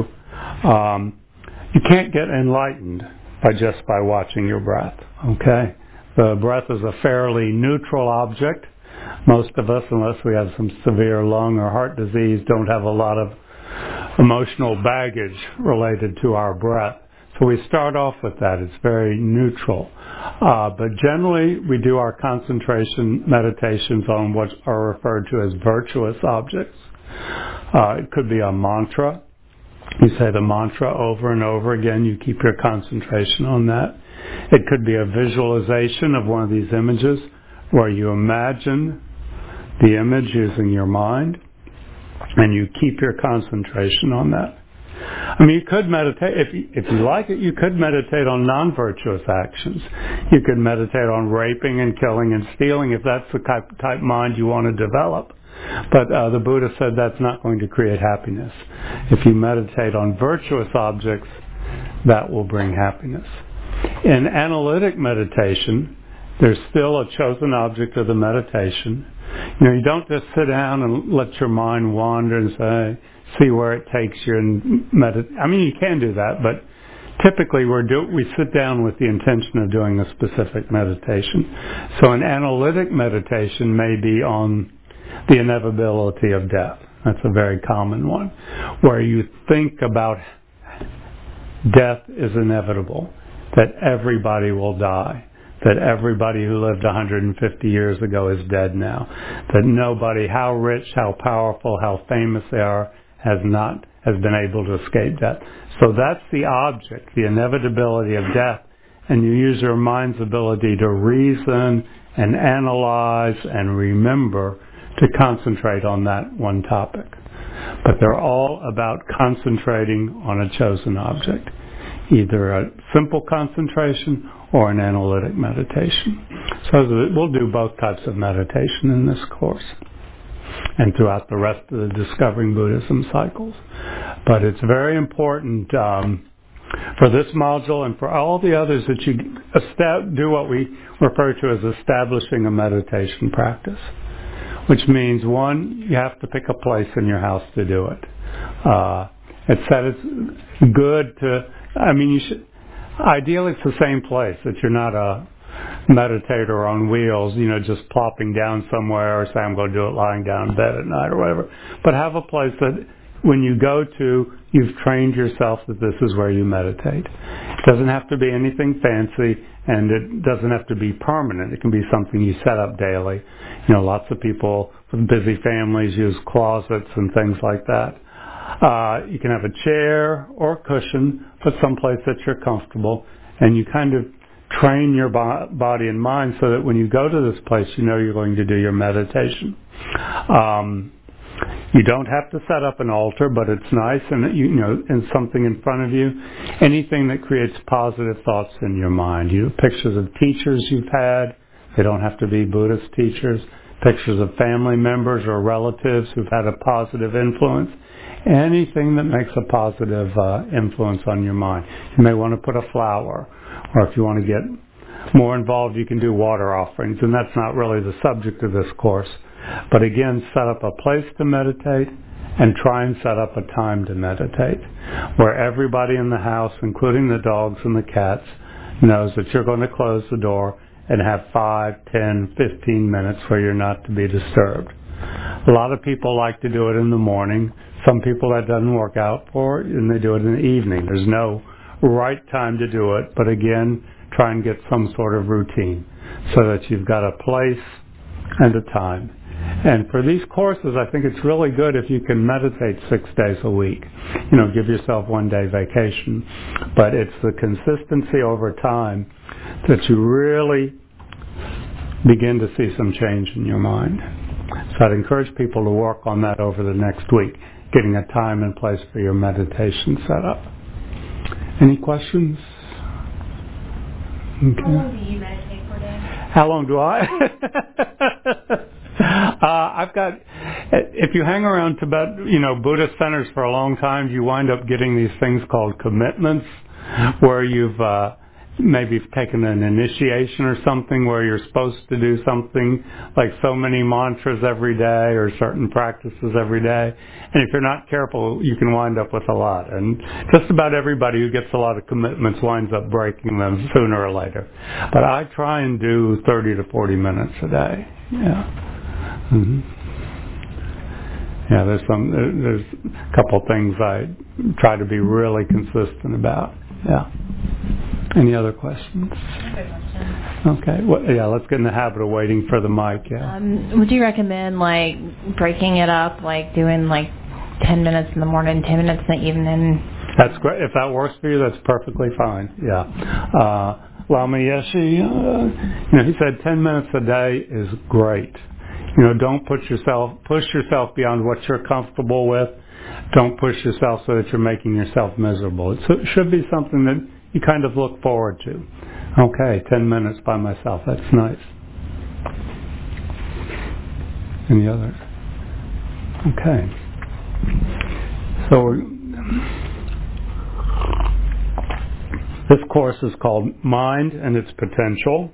You can't get enlightened by watching your breath. Okay, the breath is a fairly neutral object. Most of us, unless we have some severe lung or heart disease, don't have a lot of emotional baggage related to our breath. So we start off with that. It's very neutral. But generally, we do our concentration meditations on what are referred to as virtuous objects. It could be a mantra. You say the mantra over and over again. You keep your concentration on that. It could be a visualization of one of these images where you imagine the image using your mind, and you keep your concentration on that. I mean, you could meditate, if you like it, you could meditate on non-virtuous actions. You could meditate on raping and killing and stealing if that's the type mind you want to develop. But the Buddha said that's not going to create happiness. If you meditate on virtuous objects, that will bring happiness. In analytic meditation, there's still a chosen object of the meditation. You don't just sit down and let your mind wander and see where it takes you and meditate. I mean, you can do that, but typically we sit down with the intention of doing a specific meditation. So an analytic meditation may be on the inevitability of death. That's a very common one, where you think about death is inevitable, that everybody will die, that everybody who lived 150 years ago is dead now, that nobody, how rich, how powerful, how famous they are, has been able to escape death. So that's the object, the inevitability of death, and you use your mind's ability to reason and analyze and remember to concentrate on that one topic. But they're all about concentrating on a chosen object, either a simple concentration or an analytic meditation. So we'll do both types of meditation in this course and throughout the rest of the Discovering Buddhism cycles. But it's very important For this module and for all the others that you do what we refer to as establishing a meditation practice, which means, one, you have to pick a place in your house to do it. It's said it's good to, you should, ideally it's the same place, that you're not a meditator on wheels, just plopping down somewhere or say I'm going to do it lying down in bed at night or whatever. But have a place that when you go to, you've trained yourself that this is where you meditate. It doesn't have to be anything fancy, and it doesn't have to be permanent. It can be something you set up daily. Lots of people with busy families use closets and things like that. You can have a chair or a cushion, but someplace that you're comfortable, and you kind of train your body and mind so that when you go to this place, you're going to do your meditation. You don't have to set up an altar, but it's nice, and and something in front of you. Anything that creates positive thoughts in your mind. Pictures of teachers you've had. They don't have to be Buddhist teachers. Pictures of family members or relatives who've had a positive influence. Anything that makes a positive influence on your mind. You may want to put a flower, or if you want to get more involved, you can do water offerings, and that's not really the subject of this course. But again, set up a place to meditate and try and set up a time to meditate where everybody in the house, including the dogs and the cats, knows that you're going to close the door and have 5, 10, 15 minutes where you're not to be disturbed. A lot of people like to do it in the morning. Some people that doesn't work out for, and they do it in the evening. There's no right time to do it, but again, try and get some sort of routine so that you've got a place and a time. And for these courses, I think it's really good if you can meditate 6 days a week. Give yourself 1 day vacation. But it's the consistency over time that you really begin to see some change in your mind. So I'd encourage people to work on that over the next week, getting a time and place for your meditation set up. Any questions? Okay. How long do you meditate per day? How long do I? If you hang around Tibet, Buddhist centers for a long time, you wind up getting these things called commitments, where you've maybe taken an initiation or something where you're supposed to do something like so many mantras every day or certain practices every day. And if you're not careful, you can wind up with a lot. And just about everybody who gets a lot of commitments winds up breaking them sooner or later. But I try and do 30 to 40 minutes a day. Yeah. Mm-hmm. Yeah, there's a couple things I try to be really consistent about. Yeah. Any other questions? Good question. Okay. Well, yeah, let's get in the habit of waiting for the mic. Yeah. Would you recommend breaking it up, doing 10 minutes in the morning, 10 minutes in the evening? That's great. If that works for you, that's perfectly fine. Yeah. Lama Yeshe, he said 10 minutes a day is great. Don't push yourself beyond what you're comfortable with. Don't push yourself so that you're making yourself miserable. It should be something that you kind of look forward to. Okay, 10 minutes by myself. That's nice. Any others? Okay. So this course is called Mind and Its Potential.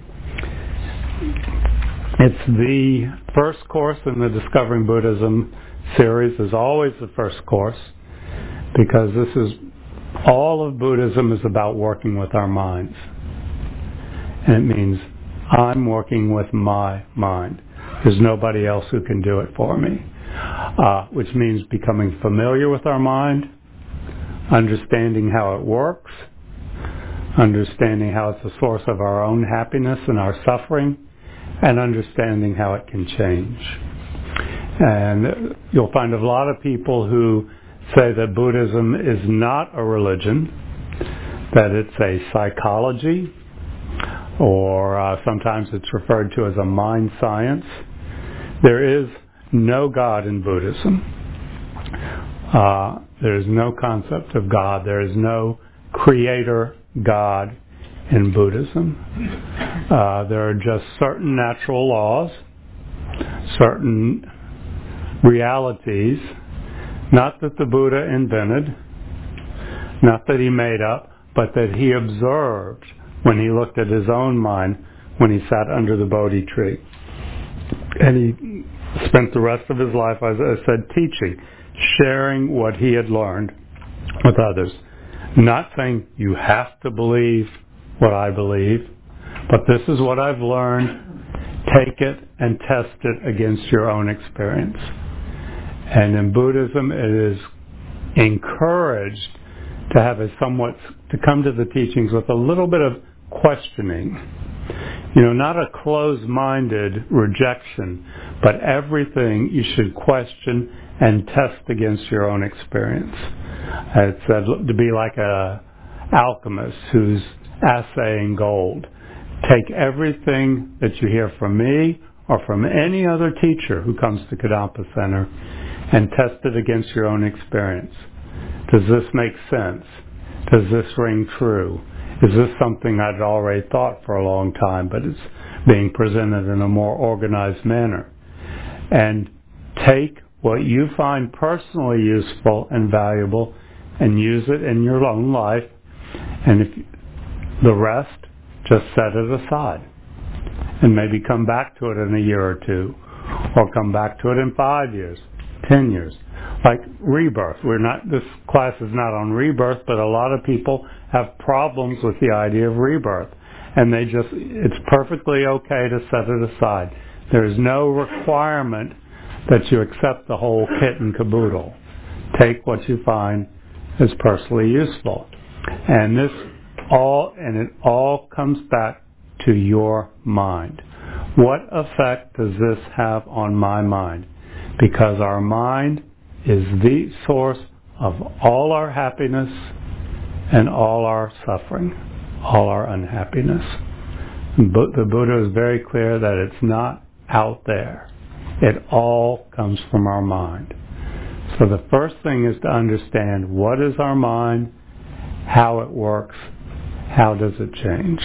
It's the first course in the Discovering Buddhism series. Is always the first course because this is all of Buddhism is about working with our minds. And it means I'm working with my mind. There's nobody else who can do it for me. Which means becoming familiar with our mind, understanding how it works, understanding how it's the source of our own happiness and our suffering, and understanding how it can change. And you'll find a lot of people who say that Buddhism is not a religion, that it's a psychology, or sometimes it's referred to as a mind science. There is no God in Buddhism. There is no concept of God. There is no creator God in Buddhism. There are just certain natural laws, certain realities, not that the Buddha invented, not that he made up, but that he observed when he looked at his own mind when he sat under the Bodhi tree. And he spent the rest of his life, as I said, teaching, sharing what he had learned with others. Not saying you have to believe what I believe, but this is what I've learned. Take it and test it against your own experience. And in Buddhism, it is encouraged to come to the teachings with a little bit of questioning. Not a closed-minded rejection, but everything you should question and test against your own experience. It's said to be like a alchemist who's assaying gold. Take everything that you hear from me or from any other teacher who comes to Kadampa Center and test it against your own experience. Does this make sense? Does this ring true? Is this something I'd already thought for a long time, but it's being presented in a more organized manner? And take what you find personally useful and valuable and use it in your own life. And if the rest, just set it aside. And maybe come back to it in a year or two. Or come back to it in 5 years, 10 years. Like rebirth. This class is not on rebirth, but a lot of people have problems with the idea of rebirth. And it's perfectly okay to set it aside. There's no requirement that you accept the whole kit and caboodle. Take what you find is personally useful. And it all comes back to your mind. What effect does this have on my mind? Because our mind is the source of all our happiness and all our suffering, all our unhappiness. The Buddha is very clear that it's not out there. It all comes from our mind. So the first thing is to understand what is our mind, how it works, how does it change.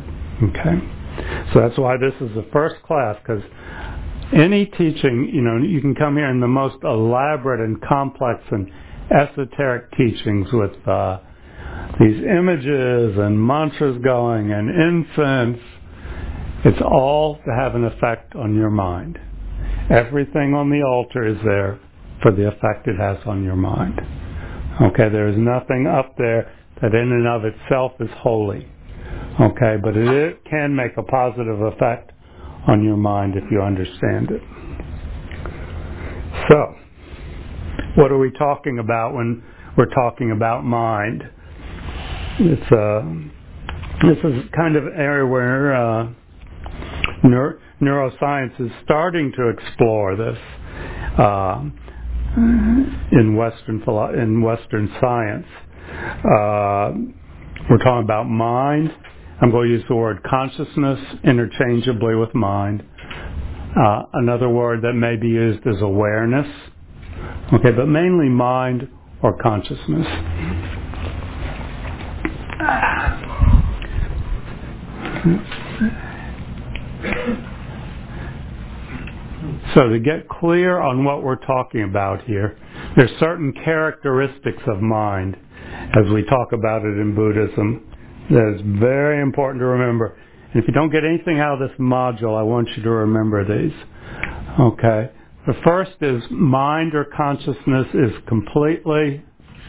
Okay? So that's why this is the first class, because any teaching, you can come here in the most elaborate and complex and esoteric teachings with these images and mantras going and incense. It's all to have an effect on your mind. Everything on the altar is there for the effect it has on your mind. Okay, there is nothing up there that in and of itself is holy. Okay, but it can make a positive effect on your mind if you understand it. So, what are we talking about when we're talking about mind? This is kind of an area where neuroscience is starting to explore this in Western science. We're talking about mind. I'm going to use the word consciousness interchangeably with mind. Another word that may be used is awareness. Okay, but mainly mind or consciousness. So to get clear on what we're talking about here, there's certain characteristics of mind as we talk about it in Buddhism that is very important to remember. And if you don't get anything out of this module, I want you to remember these. Okay. The first is mind or consciousness is completely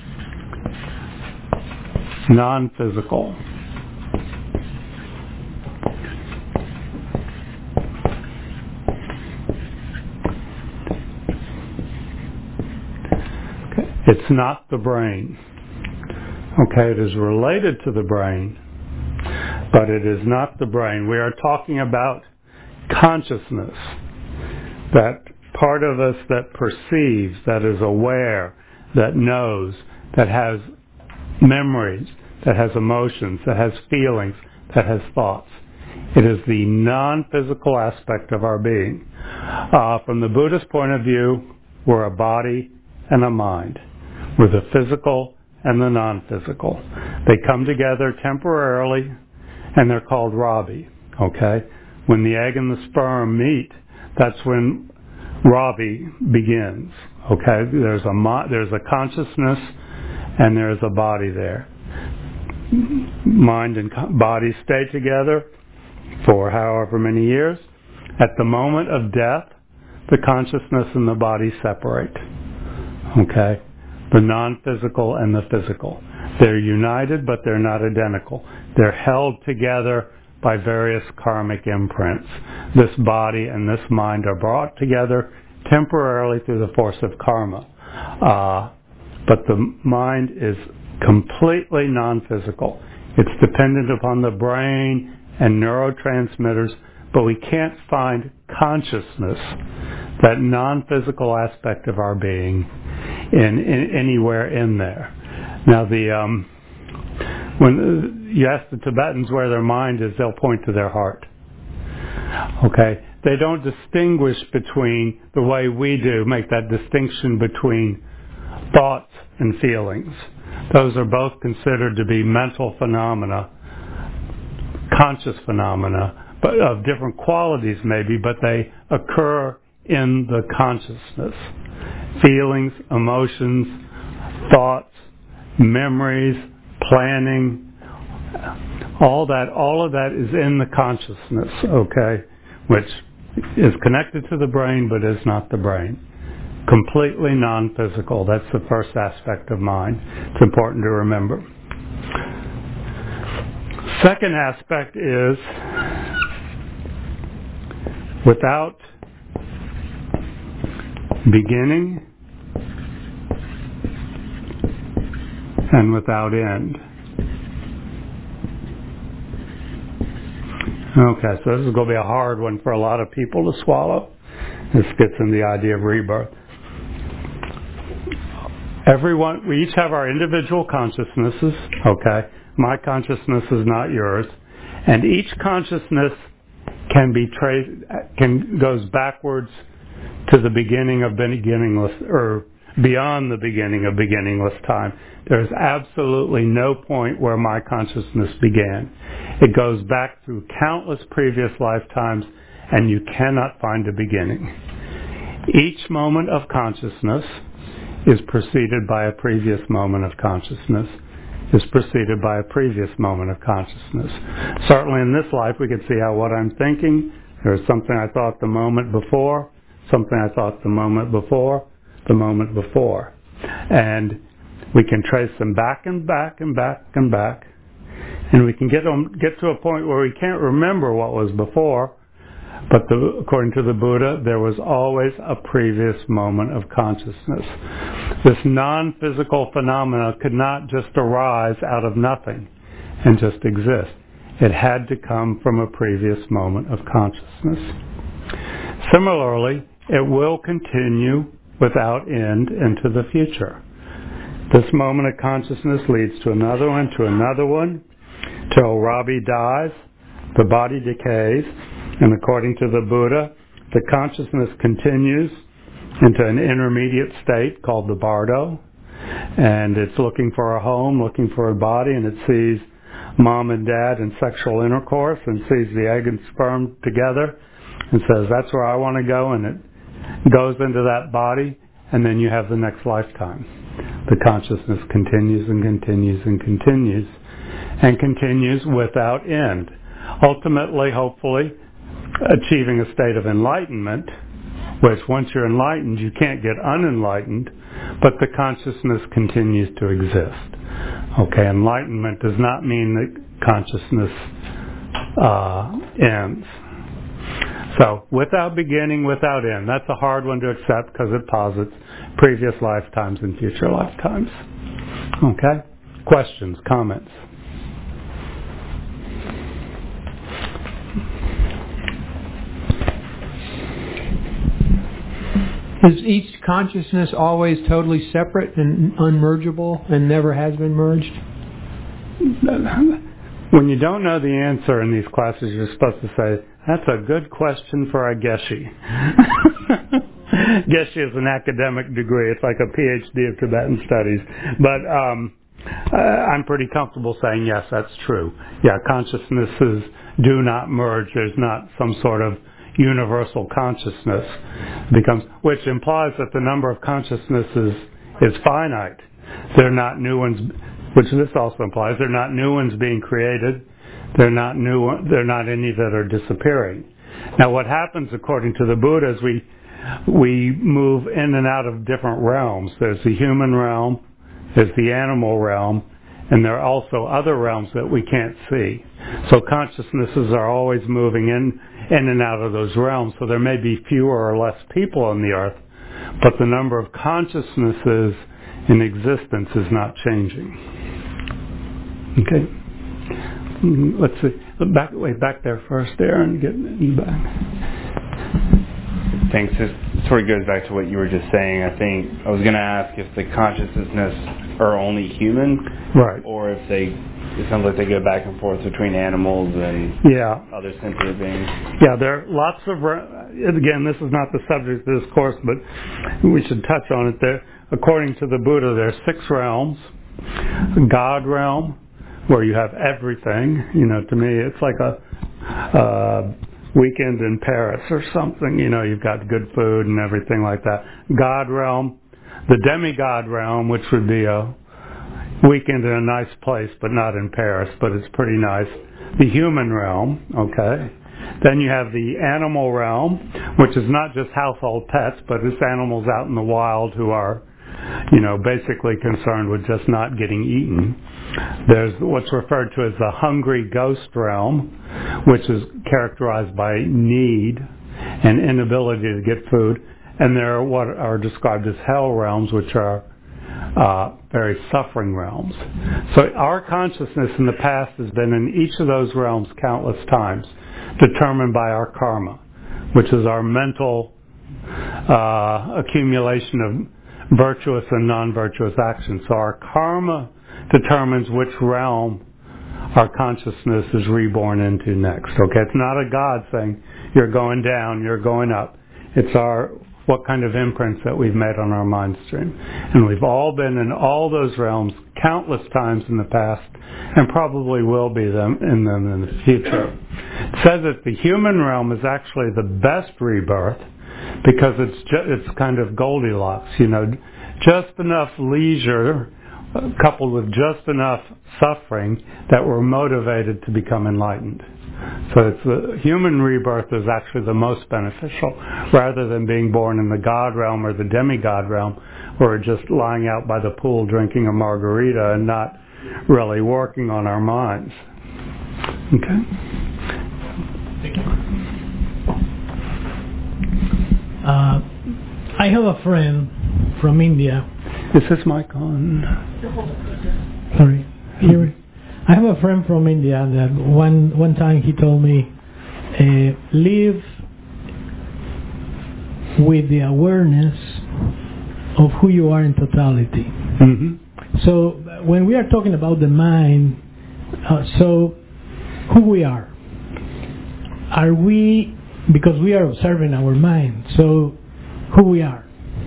non-physical. Okay. It's not the brain. Okay, it is related to the brain, but it is not the brain. We are talking about consciousness, that part of us that perceives, that is aware, that knows, that has memories, that has emotions, that has feelings, that has thoughts. It is the non-physical aspect of our being. From the Buddhist point of view, we're a body and a mind. We're the physical and the non-physical. They come together temporarily, and they're called Rabi. Okay? When the egg and the sperm meet, that's when Rabi begins. Okay? There's a consciousness and there is a body there. Mind and body stay together for however many years. At the moment of death, the consciousness and the body separate. Okay? The non-physical and the physical. They're united, but they're not identical. They're held together by various karmic imprints. This body and this mind are brought together temporarily through the force of karma. But the mind is completely non-physical. It's dependent upon the brain and neurotransmitters, but we can't find consciousness, that non-physical aspect of our being, in anywhere in there. Now, when you ask the Tibetans where their mind is, they'll point to their heart. Okay? They don't distinguish between, the way we do, make that distinction between thoughts and feelings. Those are both considered to be mental phenomena, conscious phenomena, but of different qualities maybe, but they occur in the consciousness. Feelings, emotions, thoughts, memories, planning, all of that is in the consciousness, okay, which is connected to the brain but is not the brain. Completely non-physical. That's the first aspect of mind. It's important to remember. Second aspect is without beginning and without end. Okay, so this is going to be a hard one for a lot of people to swallow. This gets in the idea of rebirth. Everyone, we each have our individual consciousnesses, okay? My consciousness is not yours. And each consciousness goes backwards to the beginning of beginningless, or beyond the beginning of beginningless time. There's absolutely no point where my consciousness began. It goes back through countless previous lifetimes, and you cannot find a beginning. Each moment of consciousness is preceded by a previous moment of consciousness, is preceded by a previous moment of consciousness. Certainly in this life we could see how what I'm thinking, there's something I thought the moment before, something I thought the moment before, the moment before. And we can trace them back and back and back and back. And we can get to a point where we can't remember what was before, but according to the Buddha, there was always a previous moment of consciousness. This non-physical phenomena could not just arise out of nothing and just exist. It had to come from a previous moment of consciousness. Similarly, it will continue without end into the future. This moment of consciousness leads to another one, till Rabi dies, the body decays, and according to the Buddha, the consciousness continues into an intermediate state called the bardo, and it's looking for a home, looking for a body, and it sees mom and dad in sexual intercourse and sees the egg and sperm together and says, that's where I want to go, and it goes into that body, and then you have the next lifetime. The consciousness continues and continues and continues and continues without end. Ultimately, hopefully, achieving a state of enlightenment, which once you're enlightened, you can't get unenlightened, but the consciousness continues to exist. Okay, enlightenment does not mean that consciousness ends. So, without beginning, without end. That's a hard one to accept because it posits previous lifetimes and future lifetimes. Okay? Questions, comments? Is each consciousness always totally separate and unmergeable and never has been merged? When you don't know the answer in these classes, you're supposed to say, that's a good question for a Geshe. Geshe is an academic degree. It's like a PhD of Tibetan studies. But I'm pretty comfortable saying, yes, that's true. Yeah, consciousnesses do not merge. There's not some sort of universal consciousness, which implies that the number of consciousnesses is finite. They're not new ones, which this also implies. They're not new ones being created. They're not any that are disappearing. Now, what happens according to the Buddha is we move in and out of different realms. There's the human realm, there's the animal realm, and there are also other realms that we can't see. So consciousnesses are always moving in and out of those realms. So there may be fewer or less people on the earth, but the number of consciousnesses in existence is not changing. Okay. Let's see. Back there first, Aaron. Get you back. Thanks. This sort of goes back to what you were just saying. I think I was going to ask if the consciousness are only human, right, or if it sounds like they go back and forth between animals and other sentient beings. Yeah, there are lots of. Again, this is not the subject of this course, but we should touch on it. There, according to the Buddha, there are 6 realms. God realm, where you have everything. To me, it's like a weekend in Paris or something. You've got good food and everything like that. God realm, the demigod realm, which would be a weekend in a nice place, but not in Paris, but it's pretty nice. The human realm, okay. Then you have the animal realm, which is not just household pets, but it's animals out in the wild who are, basically concerned with just not getting eaten. There's what's referred to as the hungry ghost realm, which is characterized by need and inability to get food. And there are what are described as hell realms, which are very suffering realms. So our consciousness in the past has been in each of those realms countless times, determined by our karma, which is our mental accumulation of virtuous and non-virtuous actions. So our karma determines which realm our consciousness is reborn into next. Okay, it's not a God thing. You're going down, you're going up. It's what kind of imprints that we've made on our mind stream. And we've all been in all those realms countless times in the past, and probably will be in them in the future. It says that the human realm is actually the best rebirth, because it's kind of Goldilocks, just enough leisure coupled with just enough suffering that we're motivated to become enlightened. So the human rebirth is actually the most beneficial, rather than being born in the God realm or the demigod realm, where we're just lying out by the pool drinking a margarita and not really working on our minds. Okay? Thank you. I have a friend from India. Is this mic on? Sorry. I have a friend from India that one time he told me, live with the awareness of who you are in totality. Mm-hmm. So when we are talking about the mind, so who we are we, because we are observing our mind, so who we are.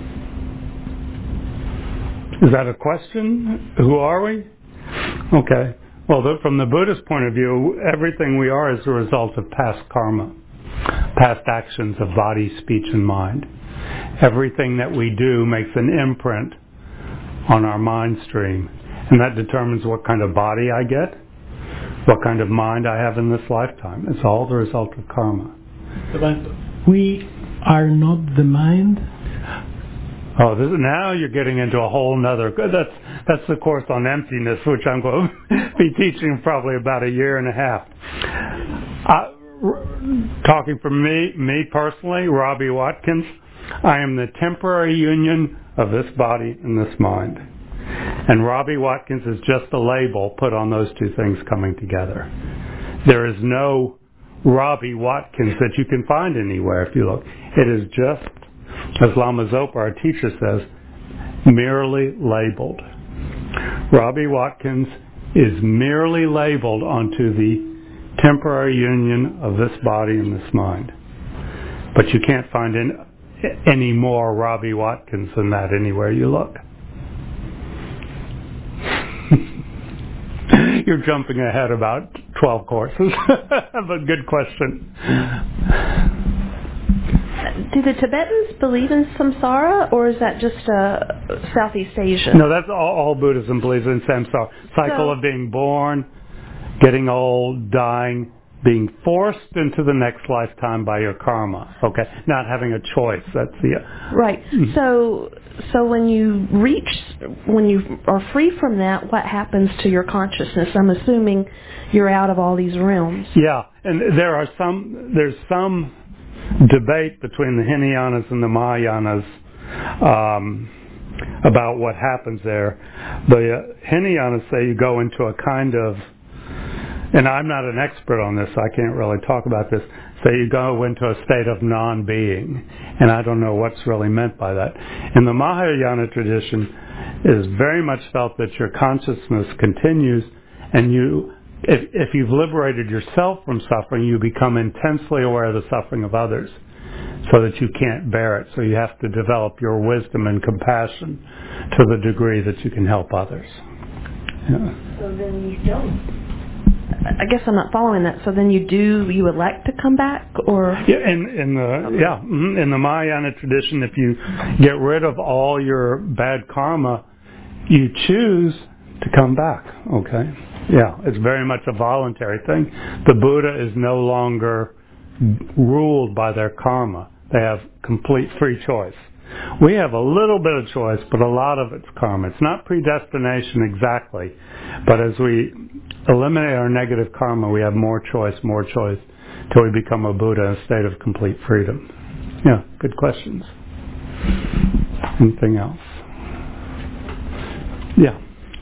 Is that a question? Who are we? Okay. Well, from the Buddhist point of view, everything we are is a result of past karma, past actions of body, speech, and mind. Everything that we do makes an imprint on our mind stream, and that determines what kind of body I get, what kind of mind I have in this lifetime. It's all the result of karma. But we are not the mind? Oh, now you're getting into a whole nother. That's the course on emptiness, which I'm going to be teaching probably about a year and a half. Talking for me personally, Robbie Watkins, I am the temporary union of this body and this mind. And Robbie Watkins is just a label put on those two things coming together. There is no Robbie Watkins that you can find anywhere if you look. It is just, as Lama Zopa, our teacher, says, merely labeled. Robbie Watkins is merely labeled onto the temporary union of this body and this mind. But you can't find any more Robbie Watkins than that anywhere you look. You're jumping ahead about 12 courses, but good question. Do the Tibetans believe in samsara, or is that just Southeast Asia? No, that's all Buddhism believes in samsara. Cycle of being born, getting old, dying, being forced into the next lifetime by your karma. Okay, not having a choice. That's the right. So when you are free from that, what happens to your consciousness? I'm assuming you're out of all these realms. Yeah, and there's some debate between the Hinayanas and the Mahayanas about what happens there. The Hinayanas say you go into a kind of, and I'm not an expert on this, so I can't really talk about this, say you go into a state of non-being, and I don't know what's really meant by that. In the Mahayana tradition, it is very much felt that your consciousness continues, and if you've liberated yourself from suffering, you become intensely aware of the suffering of others so that you can't bear it. So you have to develop your wisdom and compassion to the degree that you can help others. Yeah. So then you don't. I guess I'm not following that. So then you elect to come back, or? Yeah, in the Mahayana tradition, if you get rid of all your bad karma, you choose to come back. Okay. Yeah, it's very much a voluntary thing. The Buddha is no longer ruled by their karma. They have complete free choice. We have a little bit of choice, but a lot of it's karma. It's not predestination exactly, but as we eliminate our negative karma, we have more choice till we become a Buddha in a state of complete freedom. Yeah, good questions. Anything else? Yeah.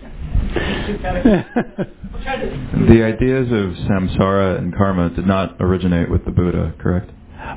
The ideas of samsara and karma did not originate with the Buddha, correct?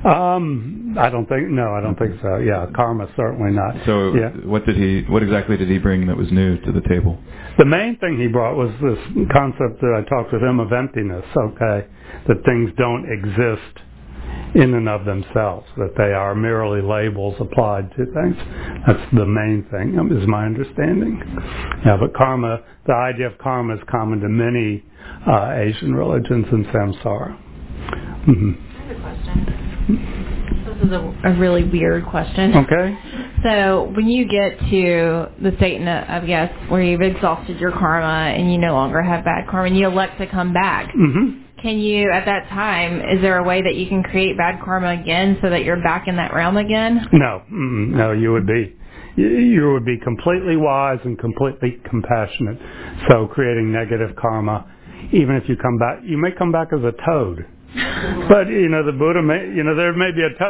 I don't think so. Yeah, karma certainly not. So yeah. What exactly did he bring that was new to the table? The main thing he brought was this concept that I talked with him of emptiness, okay, that things don't exist in and of themselves, that they are merely labels applied to things. That's the main thing, is my understanding. Yeah, but karma, the idea of karma is common to many Asian religions and samsara. Mm-hmm. I have a question. This is a really weird question. Okay. So when you get to the state, I guess, where you've exhausted your karma and you no longer have bad karma and you elect to come back, mm-hmm. Can you, at that time, is there a way that you can create bad karma again so that you're back in that realm again? No. No, you would be completely wise and completely compassionate. So creating negative karma, even if you come back, you may come back as a toad. But, the Buddha may, there may be a toad,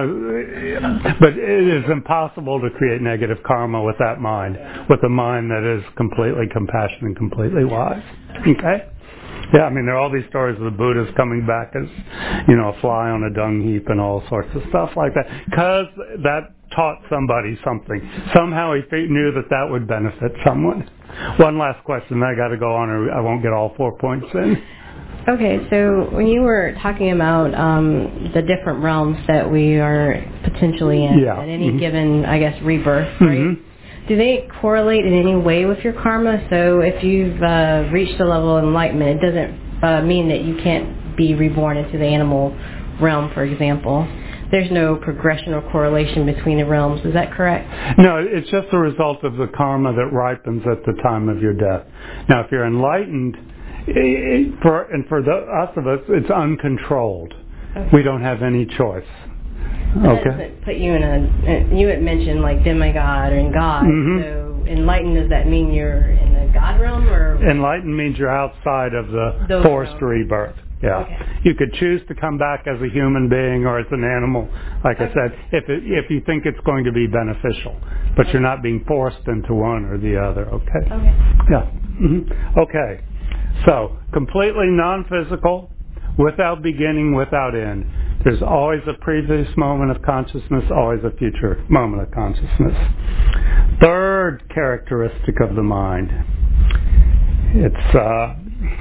but it is impossible to create negative karma with that mind, with a mind that is completely compassionate and completely wise. Okay? Yeah, there are all these stories of the Buddhas coming back as, a fly on a dung heap and all sorts of stuff like that. Because that taught somebody something. Somehow he knew that would benefit someone. One last question, I got to go on or I won't get all 4 points in. Okay, so when you were talking about the different realms that we are potentially in at any given, I guess, rebirth, right? Mm-hmm. Do they correlate in any way with your karma? So if you've reached a level of enlightenment, it doesn't mean that you can't be reborn into the animal realm, for example. There's no progression or correlation between the realms. Is that correct? No, it's just a result of the karma that ripens at the time of your death. Now, if you're enlightened, for us of us, it's uncontrolled. Okay. We don't have any choice. That doesn't put you in you had mentioned like demigod and God. Mm-hmm. So enlightened, does that mean you're in the God realm, or? Enlightened means you're outside of the forced rebirth. Yeah. Okay. You could choose to come back as a human being or as an animal, like I said, if you think it's going to be beneficial. But you're not being forced into one or the other, okay? Okay. Yeah. Mm-hmm. Okay. So, completely non-physical, without beginning, without end. There's always a previous moment of consciousness, always a future moment of consciousness. Third characteristic of the mind. It's, how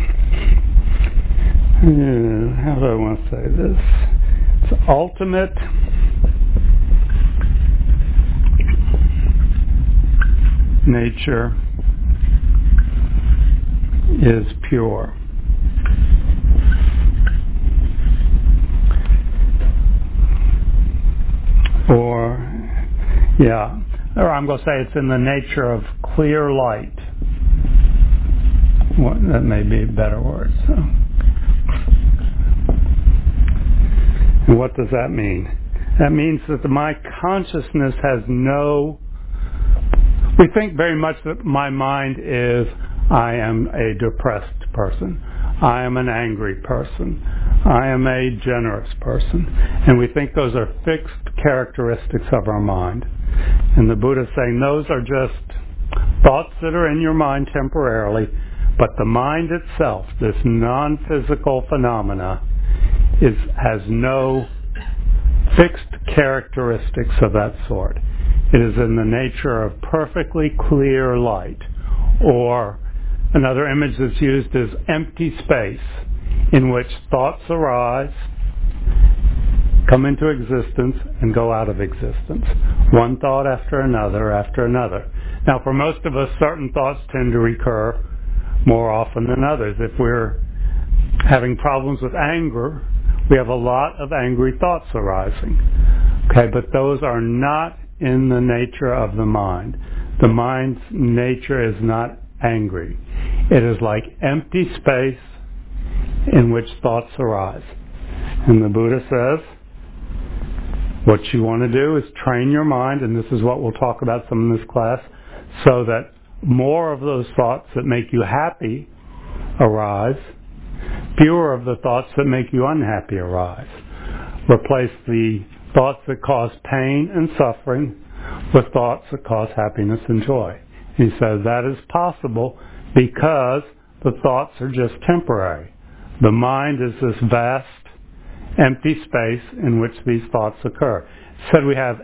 do I want to say this? It's ultimate nature is pure. Yeah. Or I'm going to say it's in the nature of clear light. Well, that may be a better word. So. And what does that mean? That means that my consciousness has no... We think very much that my mind is, I am a depressed person. I am an angry person. I am a generous person. And we think those are fixed characteristics of our mind. And the Buddha is saying those are just thoughts that are in your mind temporarily, but the mind itself, this non-physical phenomena, has no fixed characteristics of that sort. It is in the nature of perfectly clear light, or another image that's used is empty space in which thoughts arise, come into existence, and go out of existence. One thought after another after another. Now, for most of us, certain thoughts tend to recur more often than others. If we're having problems with anger, we have a lot of angry thoughts arising. Okay, but those are not in the nature of the mind. The mind's nature is not angry. It is like empty space in which thoughts arise. And the Buddha says, what you want to do is train your mind, and this is what we'll talk about some in this class, so that more of those thoughts that make you happy arise, fewer of the thoughts that make you unhappy arise. Replace the thoughts that cause pain and suffering with thoughts that cause happiness and joy. He says that is possible because the thoughts are just temporary. The mind is this vast, empty space in which these thoughts occur. He said we have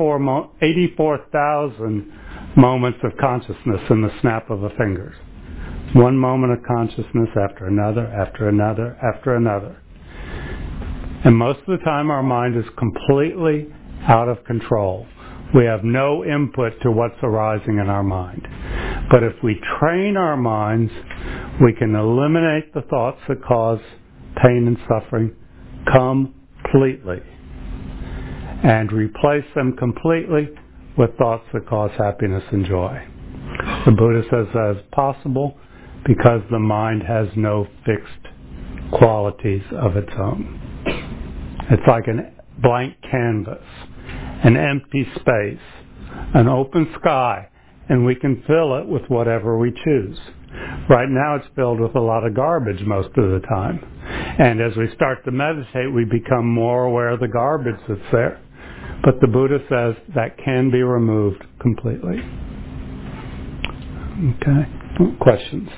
84,000 moments of consciousness in the snap of the fingers. One moment of consciousness after another, after another, after another. And most of the time our mind is completely out of control. We have no input to what's arising in our mind. But if we train our minds, we can eliminate the thoughts that cause pain and suffering completely and replace them completely with thoughts that cause happiness and joy. The Buddha says that is possible because the mind has no fixed qualities of its own. It's like a blank canvas, an empty space, an open sky, and we can fill it with whatever we choose. Right now it's filled with a lot of garbage most of the time. And as we start to meditate, we become more aware of the garbage that's there. But the Buddha says that can be removed completely. Okay. Questions?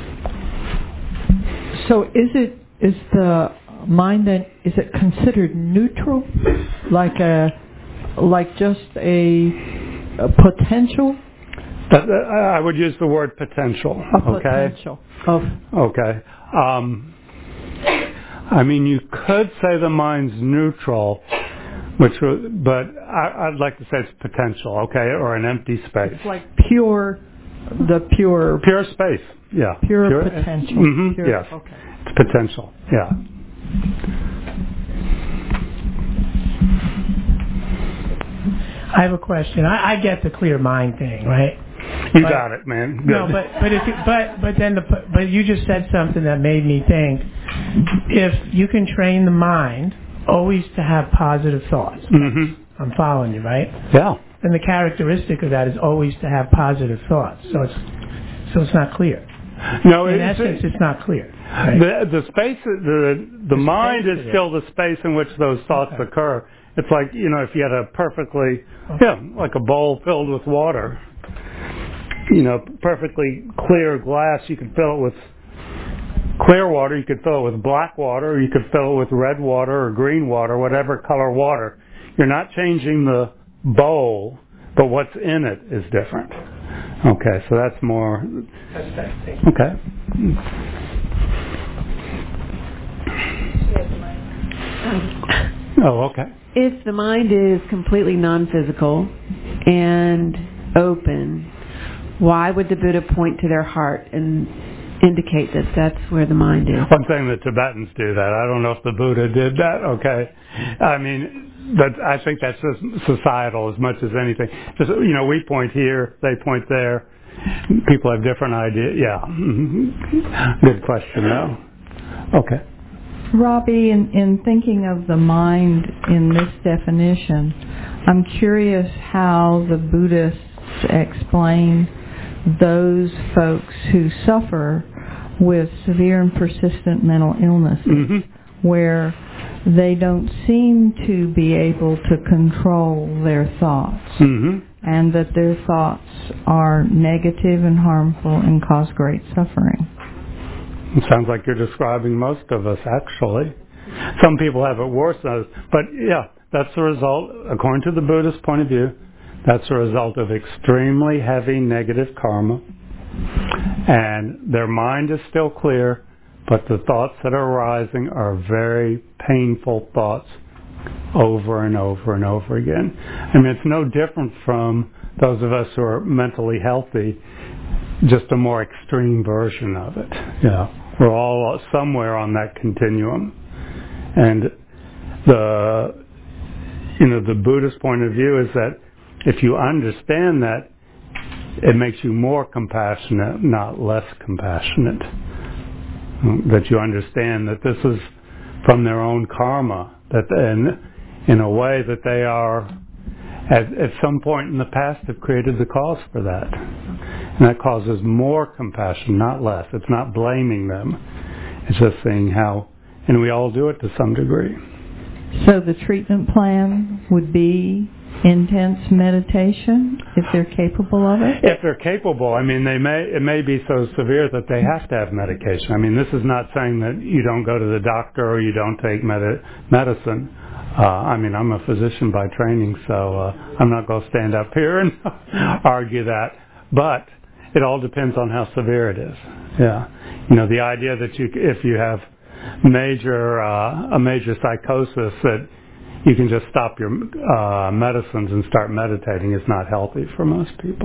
So is the mind then, is it considered neutral? Like just a potential? I would use the word potential. Potential. Okay. I mean, you could say the mind's neutral, but I'd like to say it's potential, okay, or an empty space. It's like pure space. Yeah. Pure potential. Mm-hmm, pure, yes. Okay. It's potential. Yeah. I have a question. I get the clear mind thing, right? You got it, man. Good. No, but you just said something that made me think. If you can train the mind always to have positive thoughts, I'm following you, right? Yeah. And the characteristic of that is always to have positive thoughts. So it's not clear. No, in essence, it's not clear. Right? The space, the mind is still the space in which those thoughts occur. It's like, if you had a perfectly, like a bowl filled with water, perfectly clear glass, you could fill it with clear water, you could fill it with black water, or you could fill it with red water or green water, whatever color water. You're not changing the bowl, but what's in it is different. Okay, so that's more... Okay. Oh, okay. If the mind is completely non-physical and open, why would the Buddha point to their heart and indicate that that's where the mind is. I'm saying the Tibetans do that. I don't know if the Buddha did that. Okay, I mean, I think that's just societal as much as anything. Just, you know, we point here, they point there. People have different ideas. Yeah, good question though. Okay. Robbie, in thinking of the mind in this definition, I'm curious how the Buddhists explain those folks who suffer with severe and persistent mental illnesses, where they don't seem to be able to control their thoughts, and that their thoughts are negative and harmful and cause great suffering. It sounds like you're describing most of us, actually. Some people have it worse than others. But yeah, that's the result, according to the Buddhist point of view, that's a result of extremely heavy negative karma. And their mind is still clear, but the thoughts that are arising are very painful thoughts over and over and over again. I mean, it's no different from those of us who are mentally healthy, just a more extreme version of it. Yeah. We're all somewhere on that continuum. And the Buddhist point of view is that if you understand that, it makes you more compassionate, not less compassionate. That you understand that this is from their own karma, that in a way that they are, at some point in the past, have created the cause for that. And that causes more compassion, not less. It's not blaming them. It's just saying how, and we all do it to some degree. So the treatment plan would be intense meditation, if they're capable of it? If they're capable, I mean, it may be so severe that they have to have medication. I mean, this is not saying that you don't go to the doctor or you don't take medicine. I mean, I'm a physician by training, so I'm not going to stand up here and argue that. But it all depends on how severe it is. Yeah, you know, the idea that if you have a major psychosis, that you can just stop your medicines and start meditating is not healthy for most people.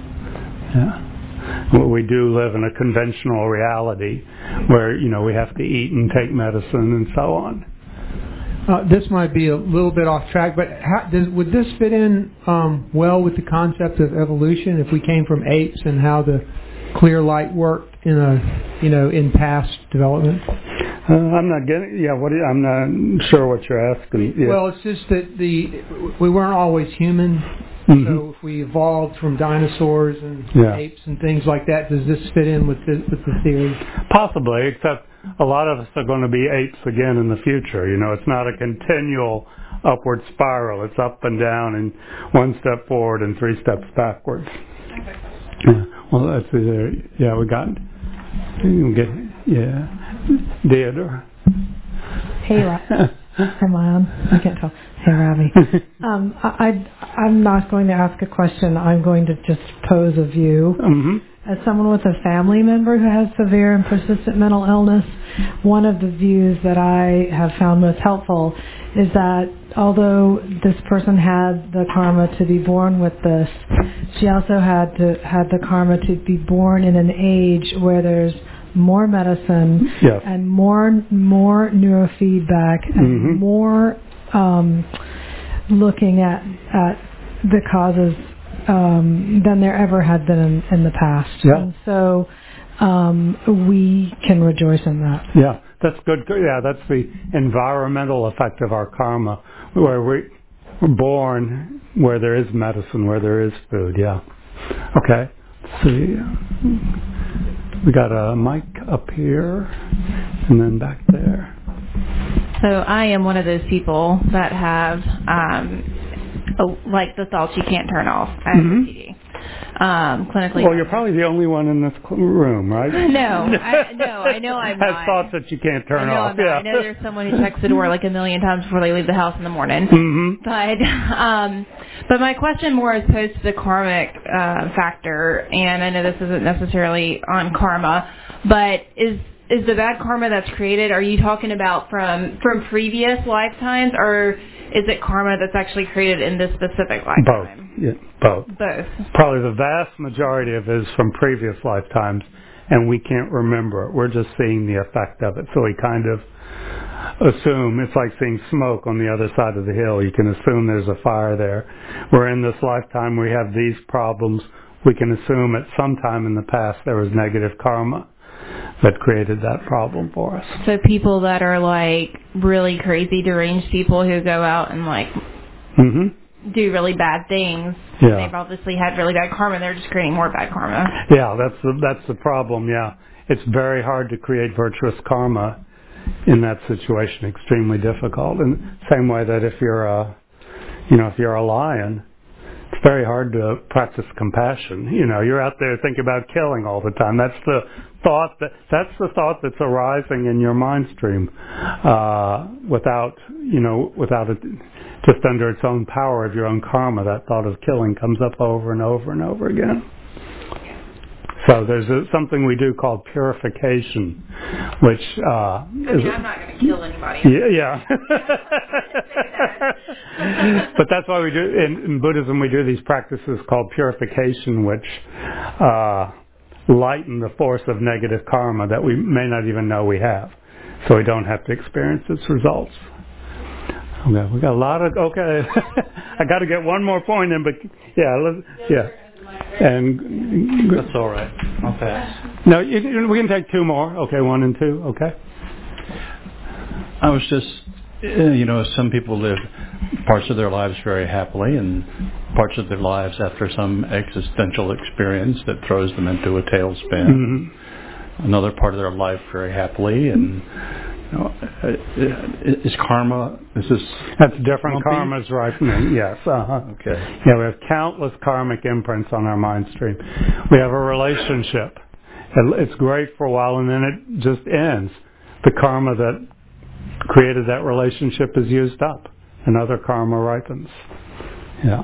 Yeah, well, we do live in a conventional reality where, you know, we have to eat and take medicine and so on. This might be a little bit off track, but would this fit in well with the concept of evolution? If we came from apes and how the clear light worked in past development? I'm not getting. Yeah, I'm not sure what you're asking. Yeah. Well, it's just that we weren't always human. So if we evolved from dinosaurs and apes and things like that, does this fit in with the theory? Possibly, except a lot of us are going to be apes again in the future. You know, it's not a continual upward spiral. It's up and down and one step forward and 3 steps backwards. Okay. Yeah. Well, that's either, Theodore. Hey, Rob. Am I on? I can't tell. Hey, Robbie. I'm not going to ask a question. I'm going to just pose a view. As someone with a family member who has severe and persistent mental illness, one of the views that I have found most helpful is that although this person had the karma to be born with this, she also had the karma to be born in an age where there's more medicine and more neurofeedback and more looking at the causes than there ever had been in the past. Yeah. And so we can rejoice in that. Yeah, that's good. Yeah, that's the environmental effect of our karma, where we're born where there is medicine, where there is food. Yeah. Okay. Let's see. We got a mic up here and then back there. So I am one of those people that have like the thoughts you can't turn off. I have OCD. Clinically. Well, you're probably the only one in this room, right? No, I know I'm not. Has thoughts that you can't turn off. Yeah. I know there's someone who checks the door like 1,000,000 times before they leave the house in the morning. But my question more is posed to the karmic factor, and I know this isn't necessarily on karma, but is the bad karma that's created, are you talking about from previous lifetimes, or is it karma that's actually created in this specific lifetime? Yeah, both. Both. Probably the vast majority of it is from previous lifetimes, and we can't remember it. We're just seeing the effect of it. So we kind of assume, it's like seeing smoke on the other side of the hill. You can assume there's a fire there. Where in this lifetime we have these problems, we can assume at some time in the past there was negative karma that created that problem for us. So people that are like really crazy, deranged people who go out and like do really bad things, they've obviously had really bad karma. They're just creating more bad karma. Yeah, that's the problem. Yeah, it's very hard to create virtuous karma in that situation. Extremely difficult. In the same way that if you're a lion, it's very hard to practice compassion. You're out there thinking about killing all the time. That's the thought that's arising in your mind stream, without it, just under its own power of your own karma. That thought of killing comes up over and over and over again. So there's something we do called purification, which I'm not going to kill anybody. Yeah. But that's why we do in Buddhism. We do these practices called purification, which lighten the force of negative karma that we may not even know we have, so we don't have to experience its results. Okay, we got a lot of. Okay, I got to get one more point in, but yeah. And that's all right. I'll pass. No, we can take two more. Okay, 1 and 2. Okay. I was just, some people live parts of their lives very happily, and parts of their lives after some existential experience that throws them into a tailspin. Another part of their life very happily, and is karma? That's different karmas, right? Yes. Okay. Yeah, we have countless karmic imprints on our mind stream. We have a relationship. It's great for a while, and then it just ends. The karma that created that relationship is used up, and other karma ripens. Yeah.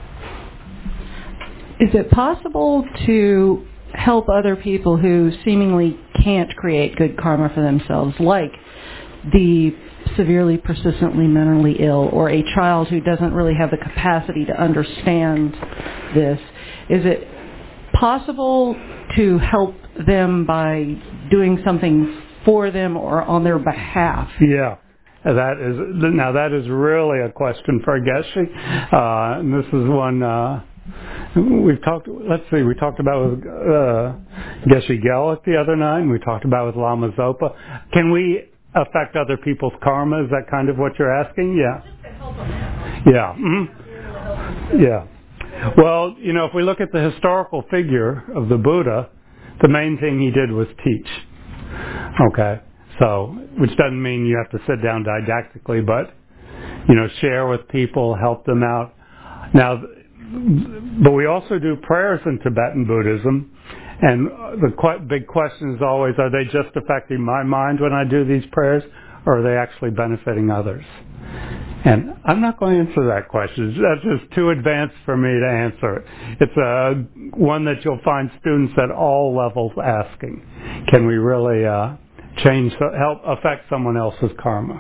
Is it possible to help other people who seemingly can't create good karma for themselves, like the severely persistently mentally ill or a child who doesn't really have the capacity to understand this? Is it possible to help them by doing something for them or on their behalf? Yeah. That is really a question for Geshe. And this is one we talked about with Geshe Gelik the other night, and we talked about with Lama Zopa. Can we affect other people's karma? Is that kind of what you're asking? Yeah. Yeah. Mm-hmm. Yeah. Well, if we look at the historical figure of the Buddha, the main thing he did was teach. Okay. So, which doesn't mean you have to sit down didactically, but, share with people, help them out. Now, but we also do prayers in Tibetan Buddhism, and the big question is always, are they just affecting my mind when I do these prayers, or are they actually benefiting others? And I'm not going to answer that question. That's just too advanced for me to answer it. It's one that you'll find students at all levels asking. Can we really help affect someone else's karma?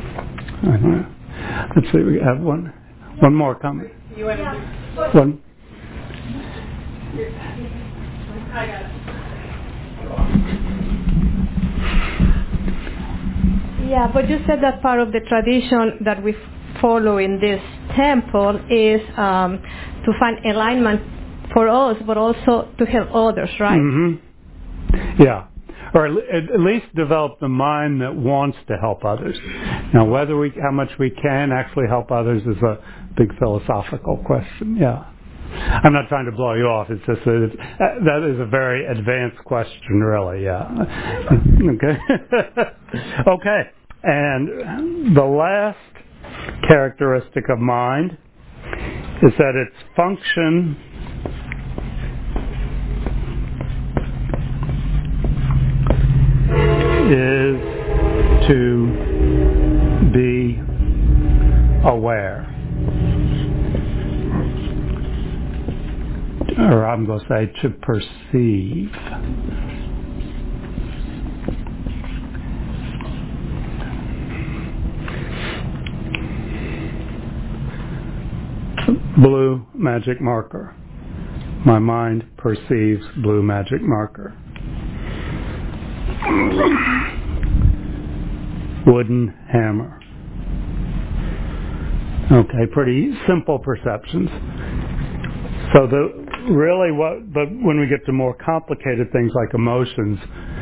Let's see, we have one more comment. You want to one? I got it. Yeah, but you said that part of the tradition that we follow in this temple is to find alignment for us, but also to help others, right? Mm-hmm. Yeah. Or at least develop the mind that wants to help others. Now, how much we can actually help others is a big philosophical question. Yeah, I'm not trying to blow you off. It's just that is a very advanced question, really. Yeah. Okay. Okay. And the last characteristic of mind is that its function is to be aware. Or I'm going to say to perceive. blue magic marker. My mind perceives blue magic marker. Wooden hammer. Okay, pretty simple perceptions. So but when we get to more complicated things like emotions,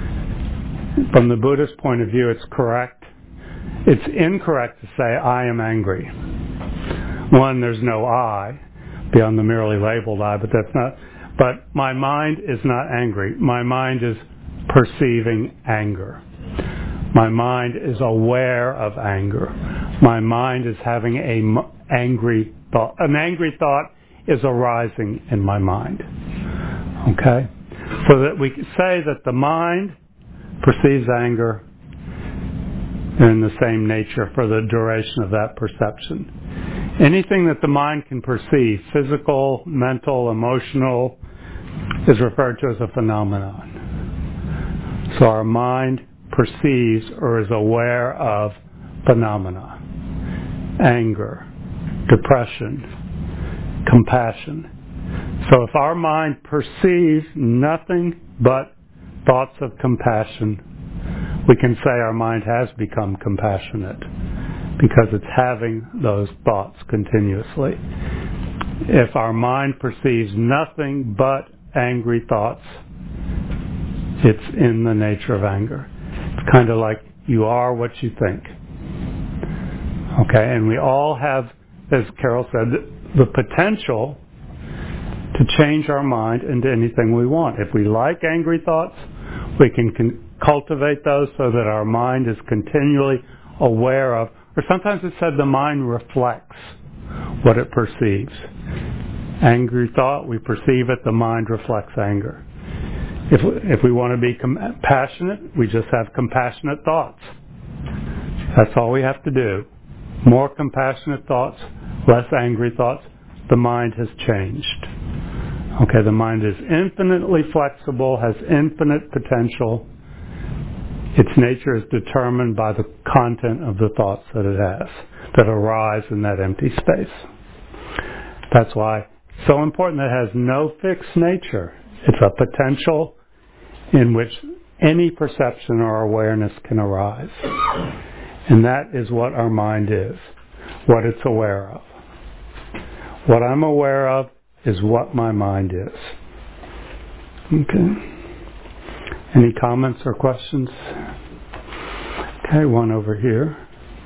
from the Buddhist point of view, it's correct. It's incorrect to say, I am angry. One, there's no I beyond the merely labeled I, but my mind is not angry. My mind is perceiving anger. My mind is aware of anger. My mind is having an angry thought. An angry thought is arising in my mind. Okay? So that we say that the mind perceives anger in the same nature for the duration of that perception. Anything that the mind can perceive, physical, mental, emotional, is referred to as a phenomenon. So our mind perceives or is aware of phenomena. Anger, depression, compassion. So if our mind perceives nothing but thoughts of compassion, we can say our mind has become compassionate because it's having those thoughts continuously. If our mind perceives nothing but angry thoughts, it's in the nature of anger. It's kind of like you are what you think. Okay, and we all have, as Carol said, the potential to change our mind into anything we want. If we like angry thoughts, we can cultivate those so that our mind is continually aware of, or sometimes it's said the mind reflects what it perceives. Angry thought, we perceive it, the mind reflects anger. If we want to be compassionate, we just have compassionate thoughts. That's all we have to do. More compassionate thoughts, less angry thoughts, the mind has changed. Okay, the mind is infinitely flexible, has infinite potential. Its nature is determined by the content of the thoughts that it has, that arise in that empty space. That's why it's so important that it has no fixed nature. It's a potential in which any perception or awareness can arise. And that is what our mind is, what it's aware of. What I'm aware of is what my mind is. Okay. Any comments or questions? Okay, one over here.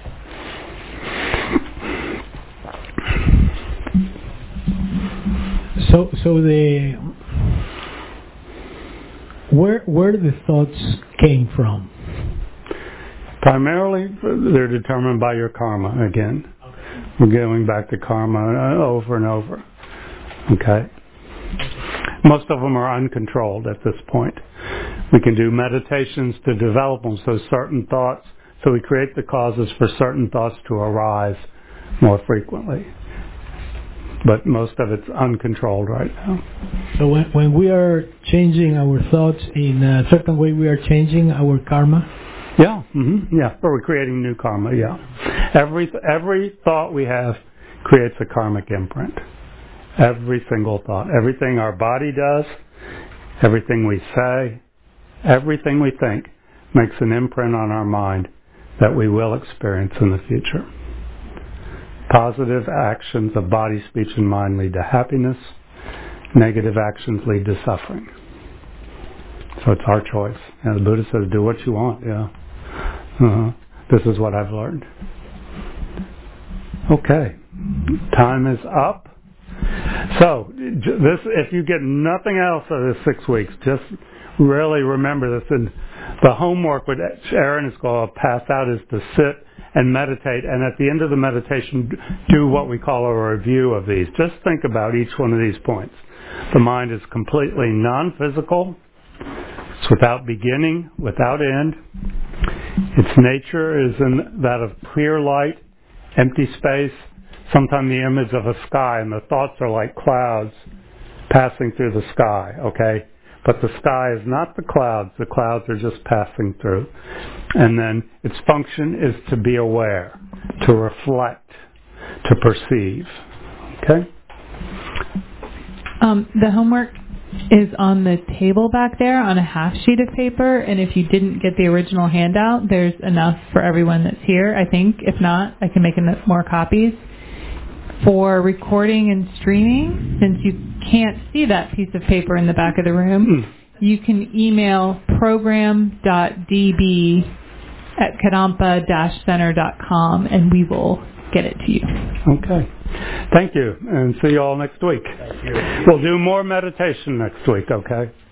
Where the thoughts came from? Primarily, they're determined by your karma again. Okay. We're going back to karma over and over. Okay? Most of them are uncontrolled at this point. We can do meditations to develop them, so certain thoughts, so we create the causes for certain thoughts to arise more frequently. But most of it's uncontrolled right now. So when we are changing our thoughts in a certain way, we are changing our karma? Yeah, yeah. Or we're creating new karma, yeah. Every thought we have creates a karmic imprint. Every single thought. Everything our body does, everything we say, everything we think makes an imprint on our mind that we will experience in the future. Positive actions of body, speech, and mind lead to happiness. Negative actions lead to suffering. So it's our choice. And the Buddha says, do what you want, yeah. This is what I've learned. Okay. Time is up. So, if you get nothing else out of this 6 weeks, just really remember this. And the homework what Aaron is going to pass out is to sit and meditate, and at the end of the meditation, do what we call a review of these. Just think about each one of these points. The mind is completely non-physical. It's without beginning, without end. Its nature is in that of clear light, empty space, sometimes the image of a sky, and the thoughts are like clouds passing through the sky, okay? But the sky is not the clouds are just passing through. And then its function is to be aware, to reflect, to perceive, okay? The homework is on the table back there on a half sheet of paper, and if you didn't get the original handout, there's enough for everyone that's here, I think. If not, I can make more copies. For recording and streaming, since you can't see that piece of paper in the back of the room, you can email program.db@kadampa-center.com, and we will get it to you. Okay. Thank you, and see you all next week. Thank you. We'll do more meditation next week, okay?